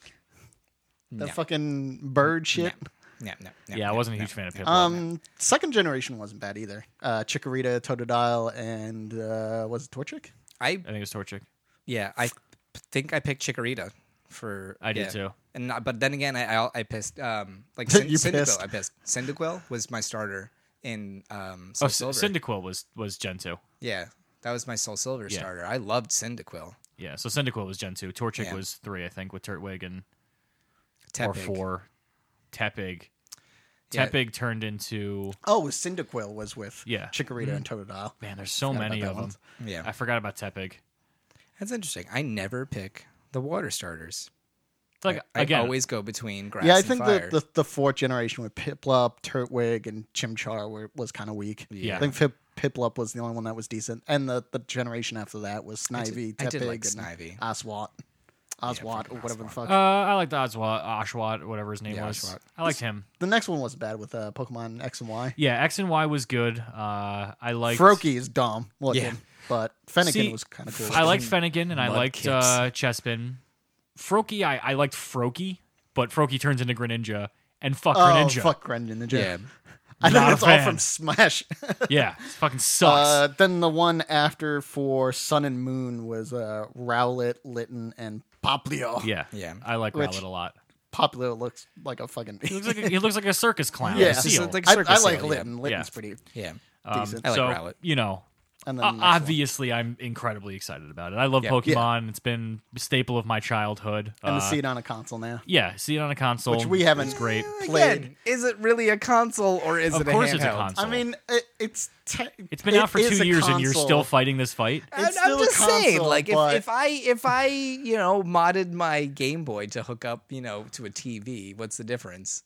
That
No.
fucking bird shit.
No, no, no.
Yeah, I
no,
wasn't a
no.
huge fan of Piplup.
Um, second generation wasn't bad either. Uh, Chikorita, Totodile, and uh, was it Torchic?
I
I think it's Torchic.
yeah, I p- think I picked Chikorita for.
I did
yeah.
too.
And not- but then again, I I, I pissed um like Cyn-
You
Cyndaquil.
pissed.
I pissed. Cyndaquil was my starter in um
Oh,
Soul
C-
Silver.
Cyndaquil was was Gen two.
Yeah, that was my Soul Silver
Yeah.
starter. I loved Cyndaquil.
Yeah, so Cyndaquil was Gen two. Torchic
Yeah.
was three, I think, with Turtwig and
Tepig.
or four. Tepig.
Yeah.
Tepig turned into
Oh, it was Cyndaquil was with
Yeah.
Chikorita and Totodile.
man. There's so
Forgot
many
about
of
that
them.
one.
Yeah,
I forgot about Tepig.
that's interesting. I never pick the water starters.
It's like
I, I
again,
always go between grass
Yeah, I
and
think
fire.
the, the the fourth generation with Piplup, Turtwig, and Chimchar were, was kind of weak.
Yeah.
I think Pip, Piplup was the only one that was decent, and the, the generation after that was
I
Snivy,
did- I did
Tepig,
like
and
Snivy.
Oswalt, Oswalt,
fucking
or whatever the
Oswalt.
fuck.
uh, I liked Oswald, Oshawott, whatever his name
Yeah,
was.
Oshawott.
I liked him.
the next one wasn't bad with uh, Pokemon X and Y.
Yeah, X and Y was good. Uh, I liked
Froakie is dumb looking,
Yeah.
but Fennekin
See,
was kind of cool.
I liked Fennekin and I
Mud
liked
kips.
uh, Chespin. Froakie, I, I liked Froakie, but Froakie turns into Greninja and fuck
oh,
Greninja.
fuck Greninja.
yeah,
I think
Not a
that's all
fan.
from Smash.
Yeah, it fucking sucks.
Uh, then the one after for Sun and Moon was uh, Rowlet, Litten, and Poplio.
yeah,
yeah.
I like
Which-
Rowlet a lot.
Poplio looks like a fucking.
He looks like a, he looks like a circus clown.
Yeah.
a
This is
seal.
like-
I,
circus
I like
seal, yeah.
Litten. Litten's
Yeah.
pretty
yeah.
Um,
decent.
I like
so
Rowlet.
you know,
And then
uh,
the next one.
obviously, I'm incredibly excited about it. I love
Yeah.
Pokemon. It's been a staple of my childhood.
And
Uh,
to see it on a console now.
yeah, see it on a console,
Which we haven't
It's great.
played.
Again, is it really a console or is
Of
it a
course
handheld?
it's a console.
I mean, it, it's te-
It's been
it
out for
is
two
a
years, and you're
console.
still fighting this fight.
I'm,
It's
I'm
still a
just saying,
console,
like if,
but-
if I if I you know modded my Game Boy to hook up you know to a T V, what's the difference?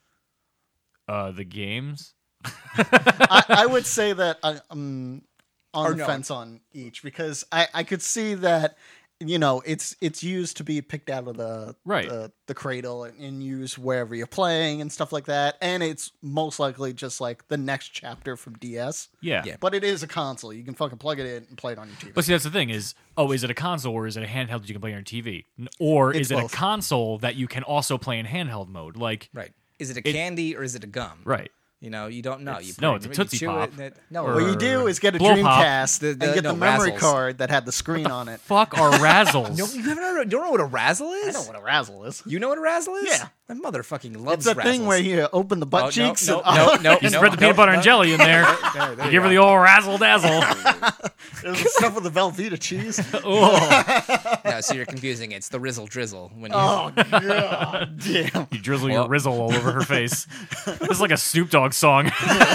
Uh, the games.
I, I would say that I, I'm on
Or
the
no.
fence on each because I, I could see that you know it's it's used to be picked out of the
Right.
the, the cradle and, and used wherever you're playing and stuff like that, and it's most likely just like the next chapter from D S.
Yeah.
Yeah.
But it is a console. You can fucking plug it in and play it on your T V.
But see, that's the thing is, oh, is it a console or is it a handheld that you can play on your T V? N- Or
It's
is it
both.
a console that you can also play in handheld mode? Like,
Right? Is it a candy or is it a gum?
right.
You know, you don't know. You
no,
put
it's a
it- you
Tootsie
chew
Pop.
it, that- no,
Or-
What you do is get a
Blow Pop.
Dreamcast
The- the-
and get
no,
the memory
Razzles.
card that had the screen on it.
Fuck are Razzles.
no, you haven't heard, you don't know what a razzle is?
I know what a razzle is.
You know what a razzle is?
Yeah.
My mother fucking loves
It's a thing
Razzles.
where you open the butt
Oh, no,
cheeks.
no,
and,
no, no,
You
no,
spread the
no,
peanut butter
no.
and jelly in there.
There, there
You
you
give her
go.
the old razzle dazzle.
There's the stuff with the Velveeta cheese.
oh,
No, so you're confusing it. It's the Rizzle Drizzle. When you,
Oh god damn!
you drizzle your
Well-
rizzle all over her face. This is like a Snoop Dogg song.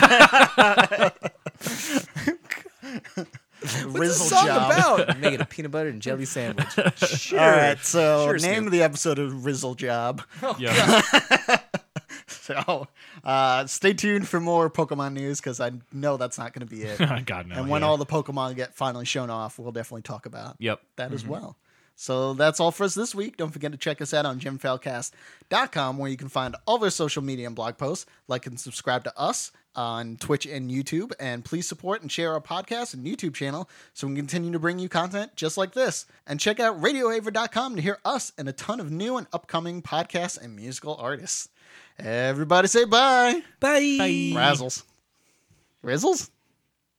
What's the
Rizzle
song
job.
about? Make it a peanut butter and jelly sandwich. Sure.
All right, so
Sure,
name
Snoop.
of the episode of Rizzle Job.
yeah.
So uh, stay tuned for more Pokemon news because I know that's not going to be it.
God no.
and when
yeah.
all the Pokemon get finally shown off, we'll definitely talk about
Yep.
that as well. So that's all for us this week. Don't forget to check us out on jim failcast dot com where you can find all of our social media and blog posts. Like and subscribe to us on Twitch and YouTube. And please support and share our podcast and YouTube channel so we can continue to bring you content just like this. And check out radio haver dot com to hear us and a ton of new and upcoming podcasts and musical artists. Everybody say bye.
Bye.
Bye.
Razzles. Rizzles?